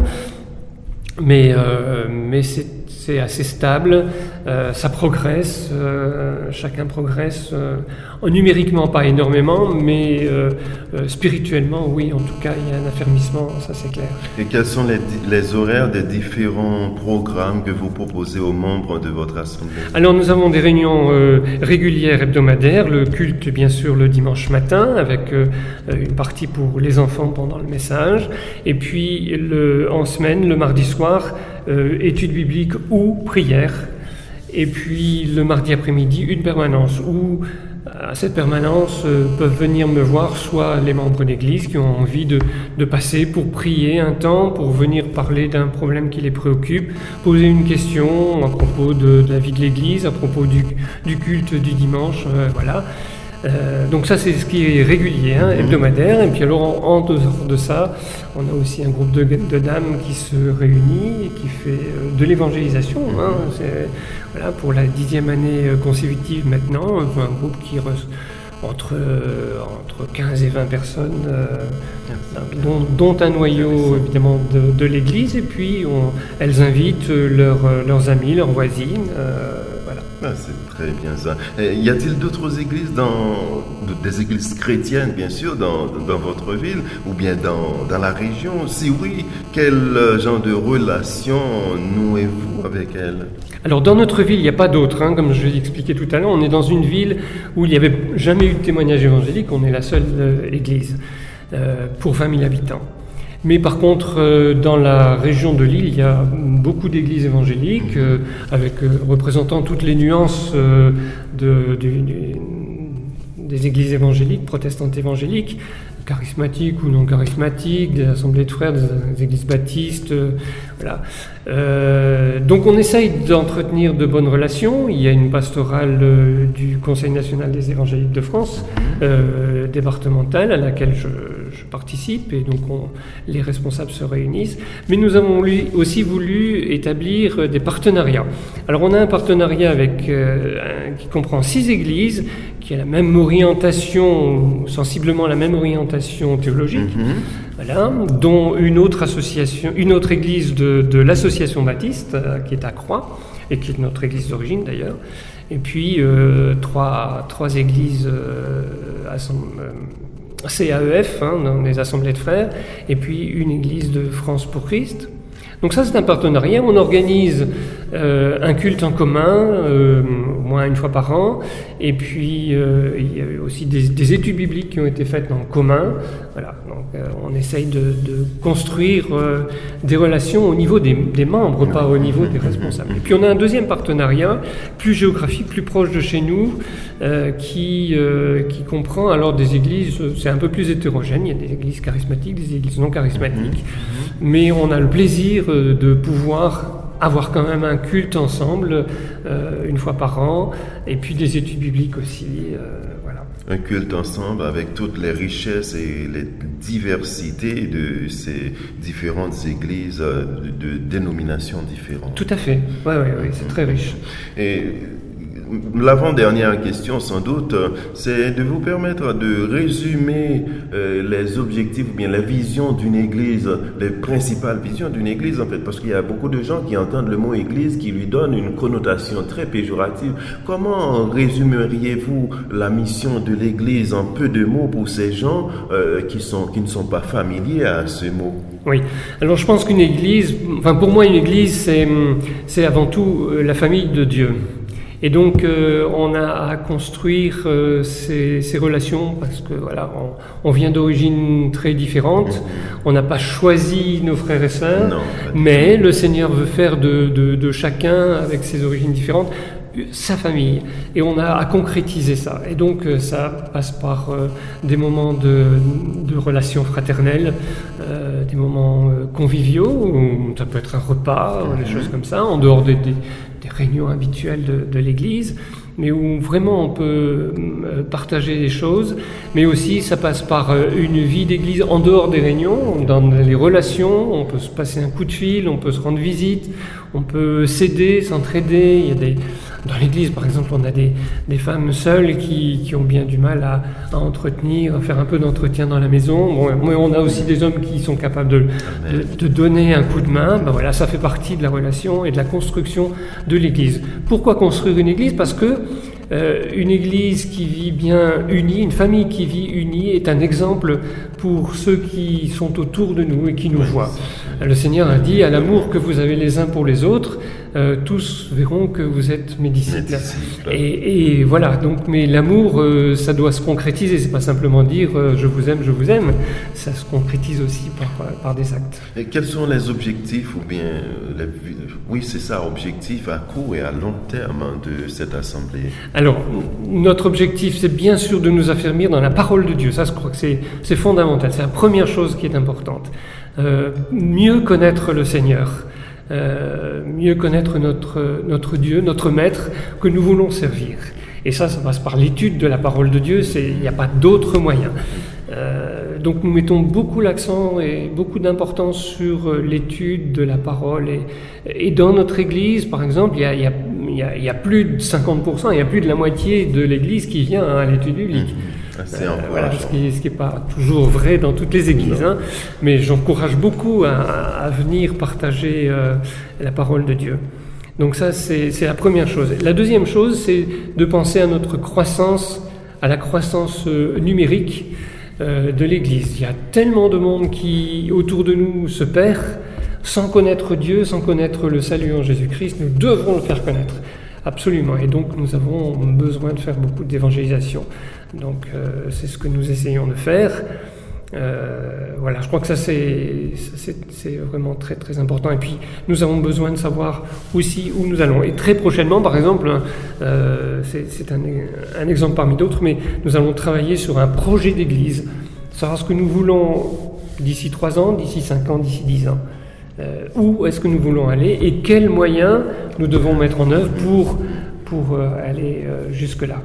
mais, euh, mais c'est, c'est assez stable, euh, ça progresse, euh, chacun progresse, euh, numériquement pas énormément, mais euh, euh, spirituellement, oui, en tout cas, il y a un affermissement, ça c'est clair. Et quels sont les, les horaires des différents programmes que vous proposez aux membres de votre assemblée? Alors nous avons des réunions euh, régulières hebdomadaires, le culte bien sûr le dimanche matin, avec euh, une partie pour les enfants pendant le message, et puis le, en semaine, le mardi soir, euh, études bibliques ou prière, et puis le mardi après-midi, une permanence où à cette permanence euh, peuvent venir me voir soit les membres d'église qui ont envie de, de passer pour prier un temps, pour venir parler d'un problème qui les préoccupe, poser une question à propos de, de la vie de l'église, à propos du, du culte du dimanche, euh, voilà. Euh, donc ça c'est ce qui est régulier, hein, hebdomadaire, et puis alors en, en dehors de ça, on a aussi un groupe de, de dames qui se réunit et qui fait euh, de l'évangélisation, hein, c'est, voilà, pour la dixième année consécutive maintenant, un groupe qui reçoit entre, euh, entre quinze et vingt personnes, euh, dont, dont un noyau évidemment de, de l'église, et puis on, elles invitent leurs, leurs amis, leurs voisines, euh, voilà. Ah, c'est très bien ça. Et y a-t-il d'autres églises, dans, des églises chrétiennes bien sûr, dans, dans votre ville ou bien dans, dans la région? Si oui, quel genre de relation nouez-vous avec elles? Alors dans notre ville, il n'y a pas d'autres, hein, comme je l'ai expliqué tout à l'heure, on est dans une ville où il n'y avait jamais eu de témoignage évangélique, on est la seule euh, église euh, pour vingt mille habitants. Mais par contre, euh, dans la région de Lille, il y a beaucoup d'églises évangéliques, euh, avec euh, représentant toutes les nuances euh, de, du, du, des églises évangéliques, protestantes évangéliques, charismatiques ou non charismatiques, des assemblées de frères, des, des églises baptistes, euh, voilà. Euh, donc on essaye d'entretenir de bonnes relations. Il y a une pastorale euh, du Conseil national des évangéliques de France, euh, départementale, à laquelle je, je participe, et donc on, les responsables se réunissent. Mais nous avons lui, aussi voulu établir des partenariats. Alors on a un partenariat avec, euh, un, qui comprend six églises, qui a la même orientation, sensiblement la même orientation théologique, mmh. voilà, dont une autre association, une autre église de, de l'association baptiste, euh, qui est à Croix, et qui est notre église d'origine d'ailleurs, et puis euh, trois, trois églises euh, euh, C A E F, hein, dans les assemblées de frères, et puis une église de France pour Christ. Donc ça c'est un partenariat, on organise euh, un culte en commun, euh, au moins une fois par an, et puis euh, il y a aussi des, des études bibliques qui ont été faites en commun. Voilà, donc euh, on essaye de, de construire euh, des relations au niveau des, des membres, pas au niveau des responsables. Et puis on a un deuxième partenariat, plus géographique, plus proche de chez nous, euh, qui, euh, qui comprend alors des églises, c'est un peu plus hétérogène, il y a des églises charismatiques, des églises non charismatiques, mais on a le plaisir de pouvoir avoir quand même un culte ensemble euh, une fois par an, et puis des études bibliques aussi. Euh, voilà. Un culte ensemble avec toutes les richesses et les diversités de ces différentes églises de, de dénominations différentes. Tout à fait, oui, oui, oui, c'est très riche. Et l'avant-dernière question, sans doute, c'est de vous permettre de résumer euh, les objectifs ou bien la vision d'une église, les principales visions d'une église, en fait, parce qu'il y a beaucoup de gens qui entendent le mot église qui lui donne une connotation très péjorative. Comment résumeriez-vous la mission de l'église en peu de mots pour ces gens euh, qui sont, qui ne sont pas familiers à ce mot? Oui, alors je pense qu'une église, enfin pour moi une église, c'est, c'est avant tout la famille de Dieu. Et donc, euh, on a à construire euh, ces, ces relations parce que voilà, on, on vient d'origines très différentes. On n'a pas choisi nos frères et sœurs, non, mais le Seigneur veut faire de, de, de chacun, avec ses origines différentes, sa famille. Et on a à concrétiser ça. Et donc, euh, ça passe par euh, des moments de, de relations fraternelles, euh, des moments euh, conviviaux, où ça peut être un repas, mmh. des choses comme ça, en dehors des, des, des réunions habituelles de, de l'Église, mais où vraiment on peut euh, partager des choses. Mais aussi, ça passe par euh, une vie d'Église en dehors des réunions, dans les relations. On peut se passer un coup de fil, on peut se rendre visite, on peut s'aider, s'entraider. Il y a des... Dans l'Église, par exemple, on a des, des femmes seules qui, qui ont bien du mal à, à entretenir, à faire un peu d'entretien dans la maison. Bon, mais on a aussi des hommes qui sont capables de, de, de donner un coup de main. Ben voilà, ça fait partie de la relation et de la construction de l'Église. Pourquoi construire une Église? Parce que euh, une Église qui vit bien unie, une famille qui vit unie, est un exemple pour ceux qui sont autour de nous et qui nous voient. Le Seigneur a dit, à l'amour que vous avez les uns pour les autres, Euh, tous verront que vous êtes mes disciples. Et, et voilà, donc, mais l'amour, euh, ça doit se concrétiser. C'est pas simplement dire euh, je vous aime, je vous aime. Ça se concrétise aussi par, par des actes. Et quels sont les objectifs, ou bien, les, oui, c'est ça, objectifs à court et à long terme de cette assemblée? Alors, notre objectif, c'est bien sûr de nous affermir dans la parole de Dieu. Ça, je crois que c'est, c'est fondamental. C'est la première chose qui est importante. Euh, mieux connaître le Seigneur. Euh, mieux connaître notre, notre Dieu, notre Maître, que nous voulons servir. Et ça, ça passe par l'étude de la parole de Dieu, il n'y a pas d'autre moyen. Euh, donc nous mettons beaucoup l'accent et beaucoup d'importance sur l'étude de la parole. Et, et dans notre Église, par exemple, il y a, il y a, il y a, il y a plus de cinquante pour cent, il y a plus de la moitié de l'Église qui vient à l'étude biblique. Mmh. Euh, voilà, ce qui n'est pas toujours vrai dans toutes les églises, hein, mais j'encourage beaucoup à, à venir partager euh, la parole de Dieu. Donc ça, c'est, c'est la première chose. La deuxième chose, c'est de penser à notre croissance, à la croissance euh, numérique euh, de l'Église. Il y a tellement de monde qui, autour de nous, se perd sans connaître Dieu, sans connaître le salut en Jésus-Christ. Nous devrons le faire connaître. Absolument. Et donc, nous avons besoin de faire beaucoup d'évangélisation. Donc, euh, c'est ce que nous essayons de faire. Euh, voilà, je crois que ça, c'est, c'est, c'est vraiment très, très important. Et puis, nous avons besoin de savoir aussi où nous allons. Et très prochainement, par exemple, euh, c'est, c'est un, un exemple parmi d'autres, mais nous allons travailler sur un projet d'église. Savoir ce que nous voulons d'ici trois ans, d'ici cinq ans, d'ici dix ans. Euh, où est-ce que nous voulons aller et quels moyens nous devons mettre en œuvre pour, pour euh, aller euh, jusque-là.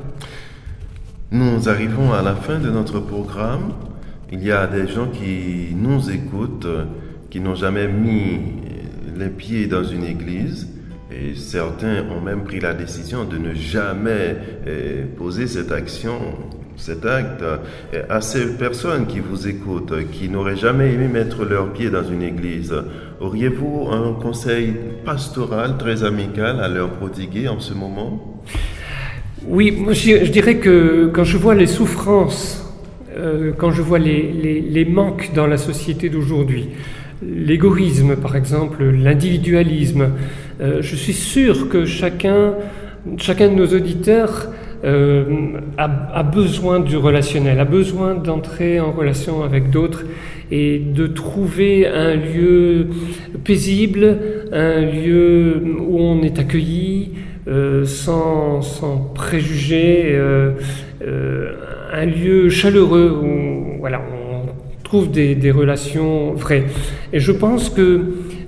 Nous arrivons à la fin de notre programme. Il y a des gens qui nous écoutent, qui n'ont jamais mis les pieds dans une église, et certains ont même pris la décision de ne jamais eh, poser cette action, cet acte. Et à ces personnes qui vous écoutent, qui n'auraient jamais aimé mettre leurs pieds dans une église, auriez-vous un conseil pastoral très amical à leur prodiguer en ce moment? Oui, moi je, je dirais que quand je vois les souffrances, euh, quand je vois les, les, les manques dans la société d'aujourd'hui, l'égoïsme par exemple, l'individualisme, euh, je suis sûr que chacun, chacun de nos auditeurs euh, a, a besoin du relationnel, a besoin d'entrer en relation avec d'autres et de trouver un lieu paisible, un lieu où on est accueilli, Euh, sans, sans préjugés, euh, euh, un lieu chaleureux où voilà, on trouve des, des relations vraies. Et je pense que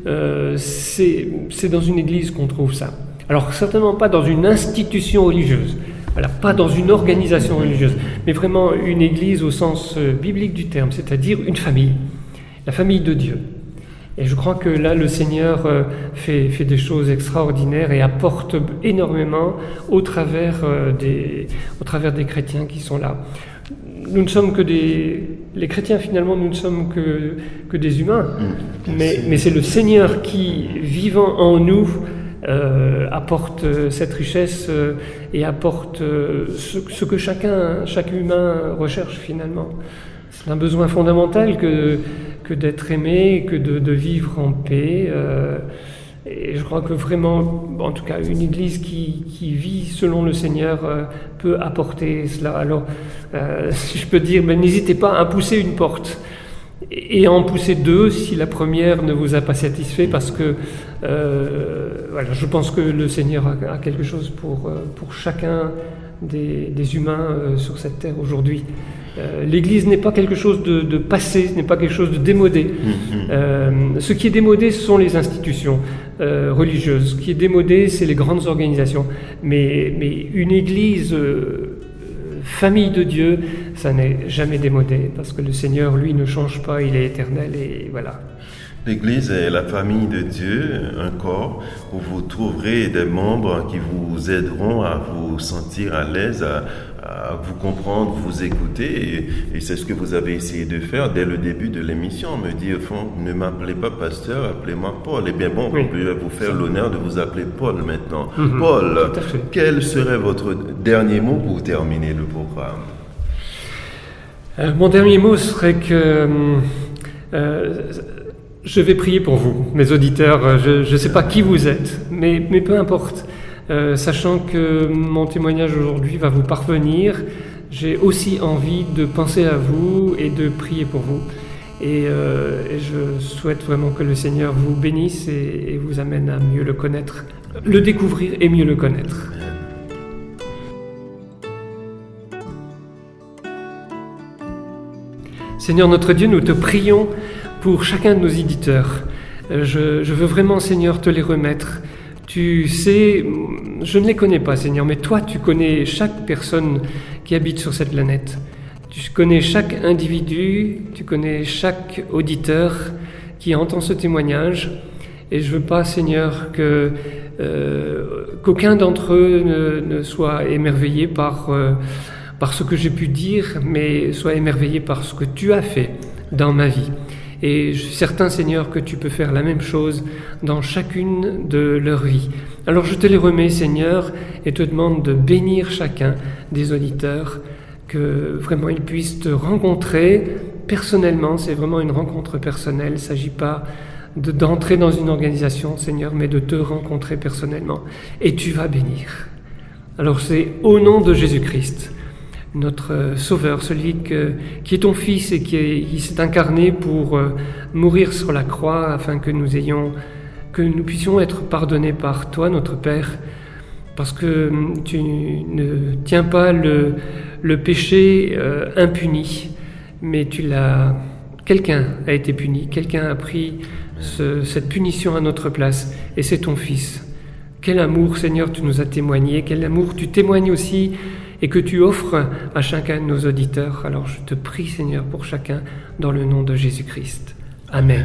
euh, c'est, c'est dans une église qu'on trouve ça. Alors certainement pas dans une institution religieuse, voilà, pas dans une organisation religieuse, mais vraiment une église au sens euh, biblique du terme, c'est-à-dire une famille, la famille de Dieu. Et je crois que là, le Seigneur euh, fait, fait des choses extraordinaires et apporte énormément au travers, euh, des, au travers des chrétiens qui sont là. Nous ne sommes que des... Les chrétiens, finalement, nous ne sommes que, que des humains. Mmh, mais, mais c'est le Seigneur qui, vivant en nous, euh, apporte cette richesse euh, et apporte euh, ce, ce que chacun, chaque humain recherche, finalement. C'est un besoin fondamental que, que d'être aimé, que de, de vivre en paix. Euh, et je crois que vraiment, en tout cas, une église qui, qui vit selon le Seigneur euh, peut apporter cela. Alors, euh, si je peux dire, ben, n'hésitez pas à pousser une porte et à en pousser deux si la première ne vous a pas satisfait, parce que euh, voilà, je pense que le Seigneur a, a quelque chose pour, pour chacun des, des humains euh, sur cette terre aujourd'hui. Euh, L'Église n'est pas quelque chose de, de passé, ce n'est pas quelque chose de démodé. Mmh. Euh, ce qui est démodé, ce sont les institutions euh, religieuses. Ce qui est démodé, c'est les grandes organisations. Mais, mais une Église, euh, famille de Dieu, ça n'est jamais démodé, parce que le Seigneur, lui, ne change pas, il est éternel, et voilà. L'Église est la famille de Dieu, un corps où vous trouverez des membres qui vous aideront à vous sentir à l'aise, à, à vous comprendre, vous écouter. Et, et c'est ce que vous avez essayé de faire dès le début de l'émission. Me dire, ne m'appelez pas pasteur, appelez-moi Paul. Eh bien bon, oui. Je vais vous faire l'honneur de vous appeler Paul maintenant. Mm-hmm. Paul, quel serait votre dernier mot pour terminer le programme? euh, Mon dernier mot serait que... Euh, Je vais prier pour vous, mes auditeurs. Je ne sais pas qui vous êtes, mais, mais peu importe. Euh, sachant que mon témoignage aujourd'hui va vous parvenir, j'ai aussi envie de penser à vous et de prier pour vous. Et, euh, et je souhaite vraiment que le Seigneur vous bénisse et, et vous amène à mieux le connaître, le découvrir et mieux le connaître. Seigneur notre Dieu, nous te prions pour chacun de nos éditeurs. Je, je veux vraiment, Seigneur, te les remettre. Tu sais, je ne les connais pas, Seigneur, mais toi, tu connais chaque personne qui habite sur cette planète. Tu connais chaque individu, tu connais chaque auditeur qui entend ce témoignage. Et je ne veux pas, Seigneur, que, euh, qu'aucun d'entre eux ne, ne soit émerveillé par, euh, par ce que j'ai pu dire, mais soit émerveillé par ce que tu as fait dans ma vie. Et je suis certain, Seigneur, que tu peux faire la même chose dans chacune de leurs vies. Alors je te les remets, Seigneur, et te demande de bénir chacun des auditeurs, que vraiment ils puissent te rencontrer personnellement. C'est vraiment une rencontre personnelle. Il ne s'agit pas de, d'entrer dans une organisation, Seigneur, mais de te rencontrer personnellement. Et tu vas bénir. Alors c'est au nom de Jésus-Christ, notre Sauveur, celui que, qui est ton Fils et qui, est, qui s'est incarné pour euh, mourir sur la croix afin que nous ayons, que nous puissions être pardonnés par toi, notre Père, parce que tu ne tiens pas le, le péché euh, impuni, mais tu l'as, quelqu'un a été puni, quelqu'un a pris ce, cette punition à notre place, et c'est ton Fils. Quel amour, Seigneur, tu nous as témoigné, quel amour tu témoignes aussi et que tu offres à chacun de nos auditeurs. Alors je te prie, Seigneur, pour chacun, dans le nom de Jésus-Christ. Amen.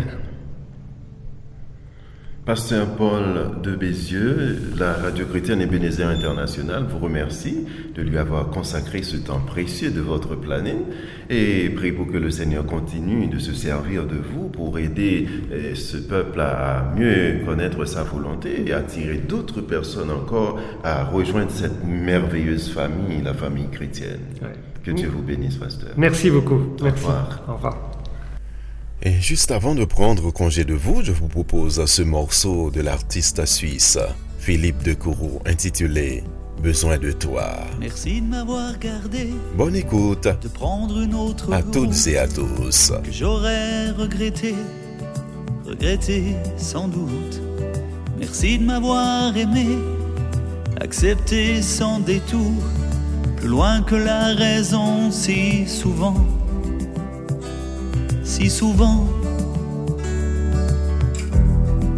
Pasteur Paul de Bézieux, la Radio Chrétienne Ebenezer International vous remercie de lui avoir consacré ce temps précieux de votre planète et prie pour que le Seigneur continue de se servir de vous pour aider ce peuple à mieux connaître sa volonté et attirer d'autres personnes encore à rejoindre cette merveilleuse famille, la famille chrétienne. Ouais. Que Dieu vous bénisse, pasteur. Merci beaucoup. Au Merci. revoir. Au revoir. Et juste avant de prendre congé de vous, je vous propose ce morceau de l'artiste suisse Philippe de Courroux intitulé « Besoin de toi ». Merci de m'avoir gardé. Bonne écoute de prendre une autre à toutes et à tous. Que j'aurais regretté, regretté sans doute. Merci de m'avoir aimé, accepté sans détour, plus loin que la raison si souvent. Si souvent,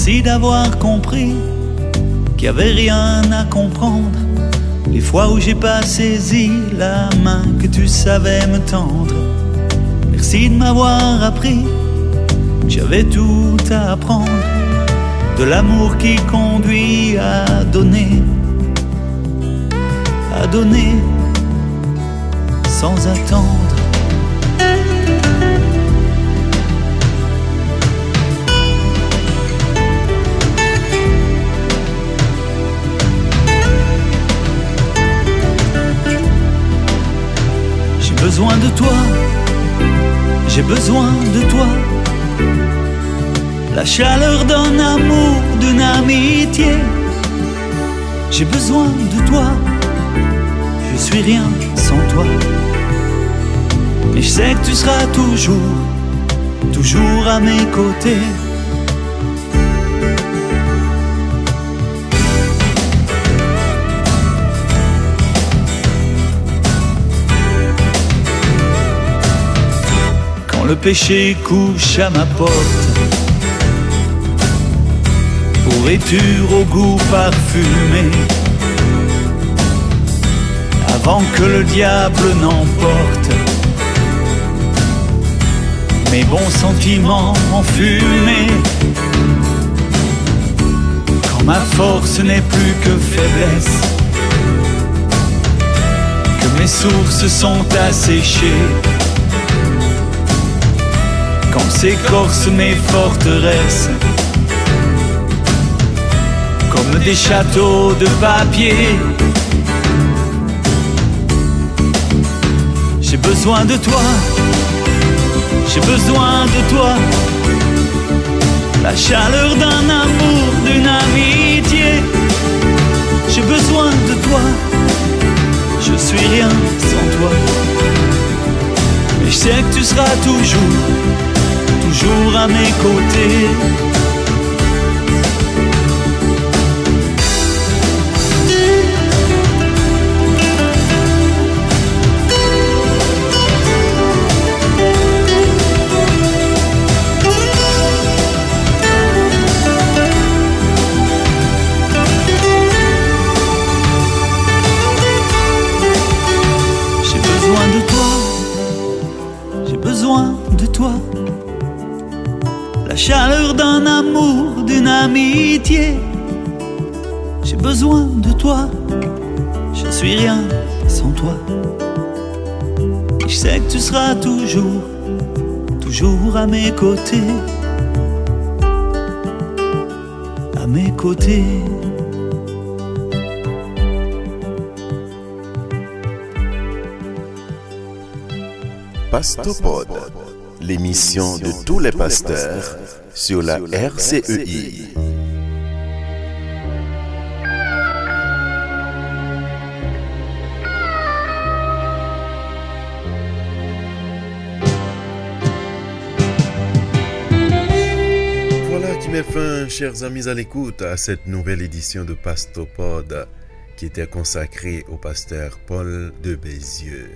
Merci d'avoir compris qu'il n'y avait rien à comprendre. Les fois où j'ai pas saisi la main que tu savais me tendre. Merci de m'avoir appris que j'avais tout à apprendre. De l'amour qui conduit à donner, à donner sans attendre. J'ai besoin de toi, j'ai besoin de toi. La chaleur d'un amour, d'une amitié. J'ai besoin de toi, je suis rien sans toi. Mais je sais que tu seras toujours, toujours à mes côtés. Quand le péché couche à ma porte, pourriture au goût parfumé, avant que le diable n'emporte mes bons sentiments en fumée. Quand ma force n'est plus que faiblesse, que mes sources sont asséchées, quand s'écorcent mes forteresses comme des châteaux de papier. J'ai besoin de toi, j'ai besoin de toi. La chaleur d'un amour, d'une amitié. J'ai besoin de toi, je suis rien sans toi. Mais je sais que tu seras toujours, toujours à mes côtés. La chaleur d'un amour, d'une amitié. J'ai besoin de toi, je suis rien sans toi. Et je sais que tu seras toujours, toujours à mes côtés, à mes côtés. Pastopod, l'émission de tous les pasteurs sur la R C E I. Voilà qui met fin, chers amis à l'écoute, à cette nouvelle édition de Pastopod qui était consacrée au pasteur Paul de Bézieux.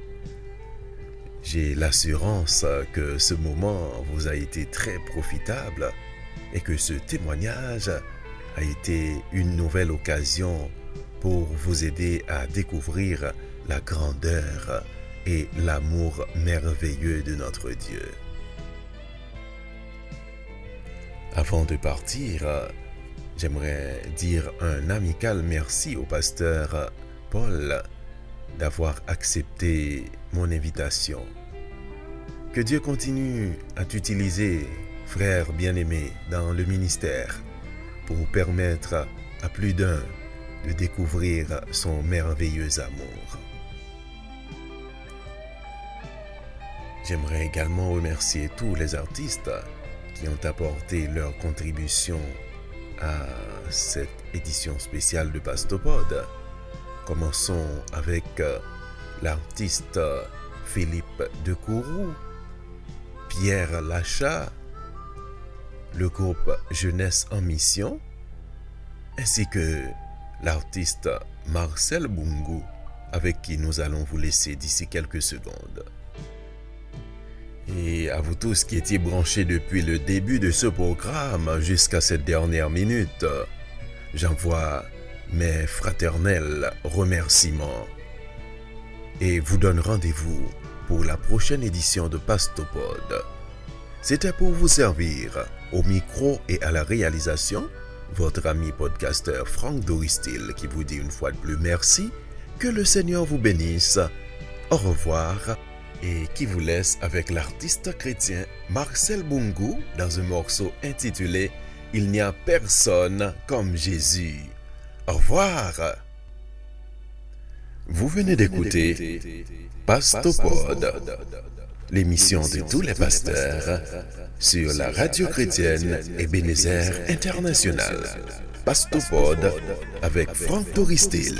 J'ai l'assurance que ce moment vous a été très profitable et que ce témoignage a été une nouvelle occasion pour vous aider à découvrir la grandeur et l'amour merveilleux de notre Dieu. Avant de partir, j'aimerais dire un amical merci au pasteur Paul d'avoir accepté mon invitation. Que Dieu continue à t'utiliser, frère bien-aimé, dans le ministère pour permettre à plus d'un de découvrir son merveilleux amour. J'aimerais également remercier tous les artistes qui ont apporté leur contribution à cette édition spéciale de Pastopod. Commençons avec l'artiste Philippe Decourroux, Pierre Lachat, le groupe Jeunesse en Mission, ainsi que l'artiste Marcel Bungu, avec qui nous allons vous laisser d'ici quelques secondes. Et à vous tous qui étiez branchés depuis le début de ce programme jusqu'à cette dernière minute, j'envoie mes fraternels remerciements et vous donne rendez-vous pour la prochaine édition de Pastopod. C'était pour vous servir au micro et à la réalisation votre ami podcasteur Franck Doristil qui vous dit une fois de plus merci, que le Seigneur vous bénisse, au revoir et qui vous laisse avec l'artiste chrétien Marcel Bungu dans un morceau intitulé « Il n'y a personne comme Jésus ». Au revoir. Vous venez d'écouter Pastopod, l'émission de tous les pasteurs sur la radio chrétienne Ebenezer International. Pastopod avec Franck Doristil.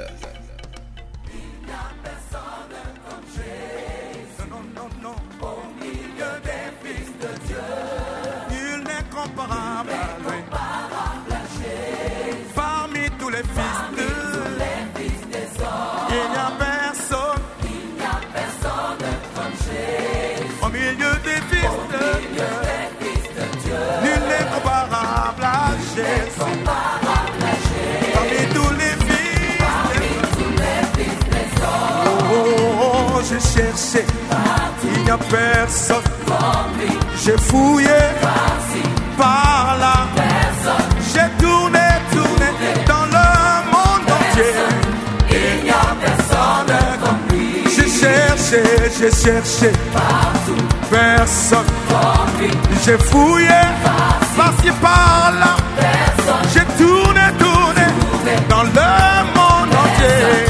J'ai cherché, il n'y a personne. J'ai fouillé, par là. J'ai tourné, tourné dans le monde entier. Il n'y a personne comme lui. J'ai cherché, j'ai cherché, partout. Personne comme lui. J'ai fouillé, par-ci, par là. J'ai tourné, tourné dans le monde entier.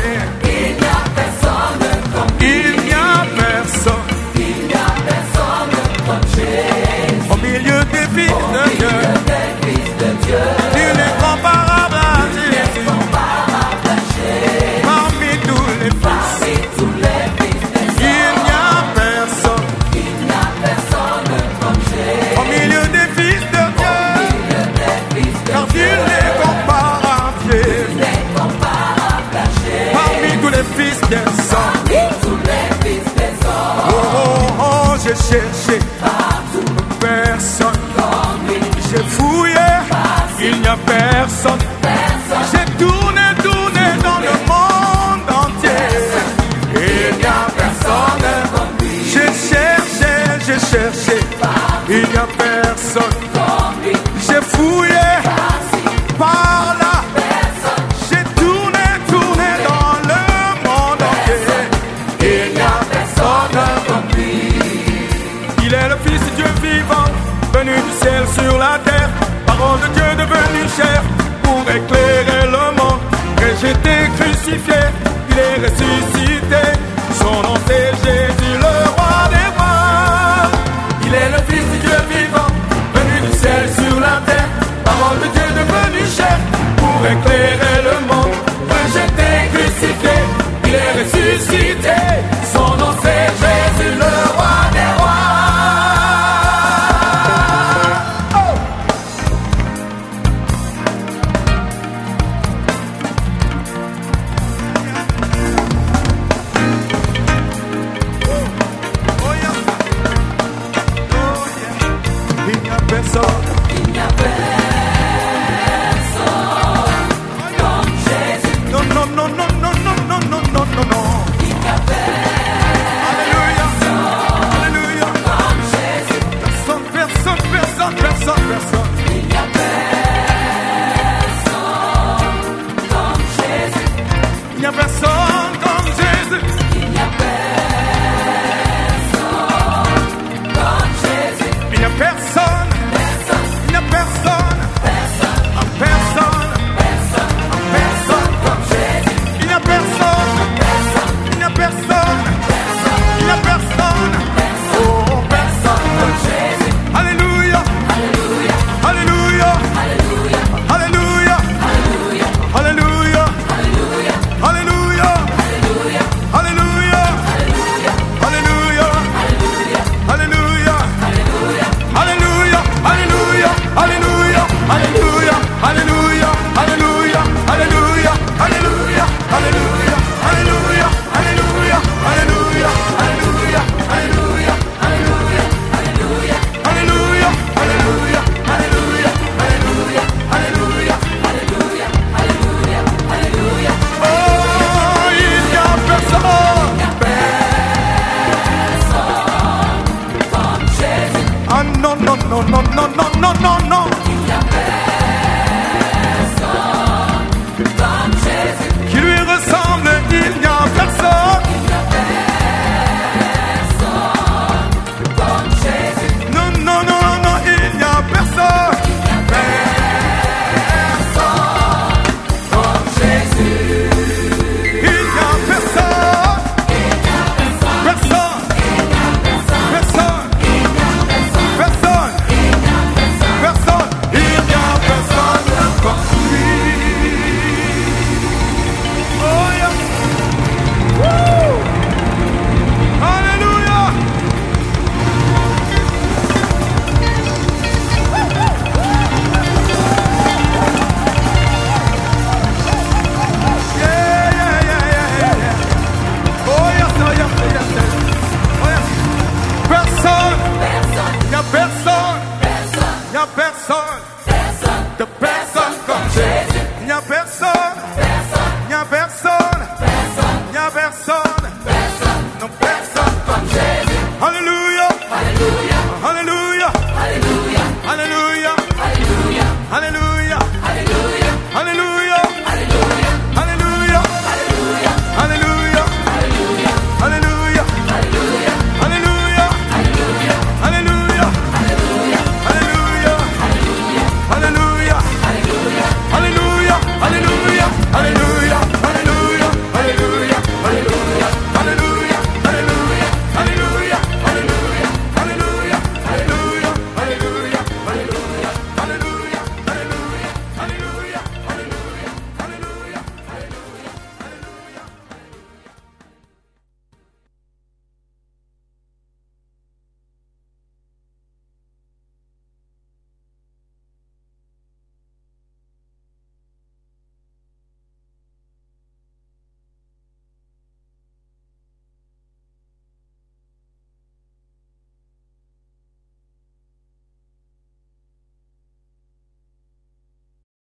Au milieu des fils de Dieu, nul n'est comparable à Jésus. Parmi tous les fils, il n'y a personne. Au milieu des fils de Dieu, car nul n'est comparable à Jésus. Parmi tous les fils des hommes, oh oh oh, j'ai cherché. Personne, j'ai fouillé, il n'y a personne. J'ai tourné, tourné dans le monde entier. Il n'y a personne. J'ai cherché, j'ai cherché, il n'y a personne. J'ai fouillé, par là. J'ai tourné, tourné dans le monde entier. Il n'y a personne comme lui. Il est le Fils de Dieu vivant, venu du ciel sur la terre, parole de Dieu devenue chair, pour éclairer le monde. Rejeté, crucifié, il est ressuscité, son nom c'est Jésus, le roi des rois. Il est le Fils de Dieu vivant, venu du ciel sur la terre, parole de Dieu devenue chair, pour éclairer le monde. Rejeté, crucifié, il est ressuscité,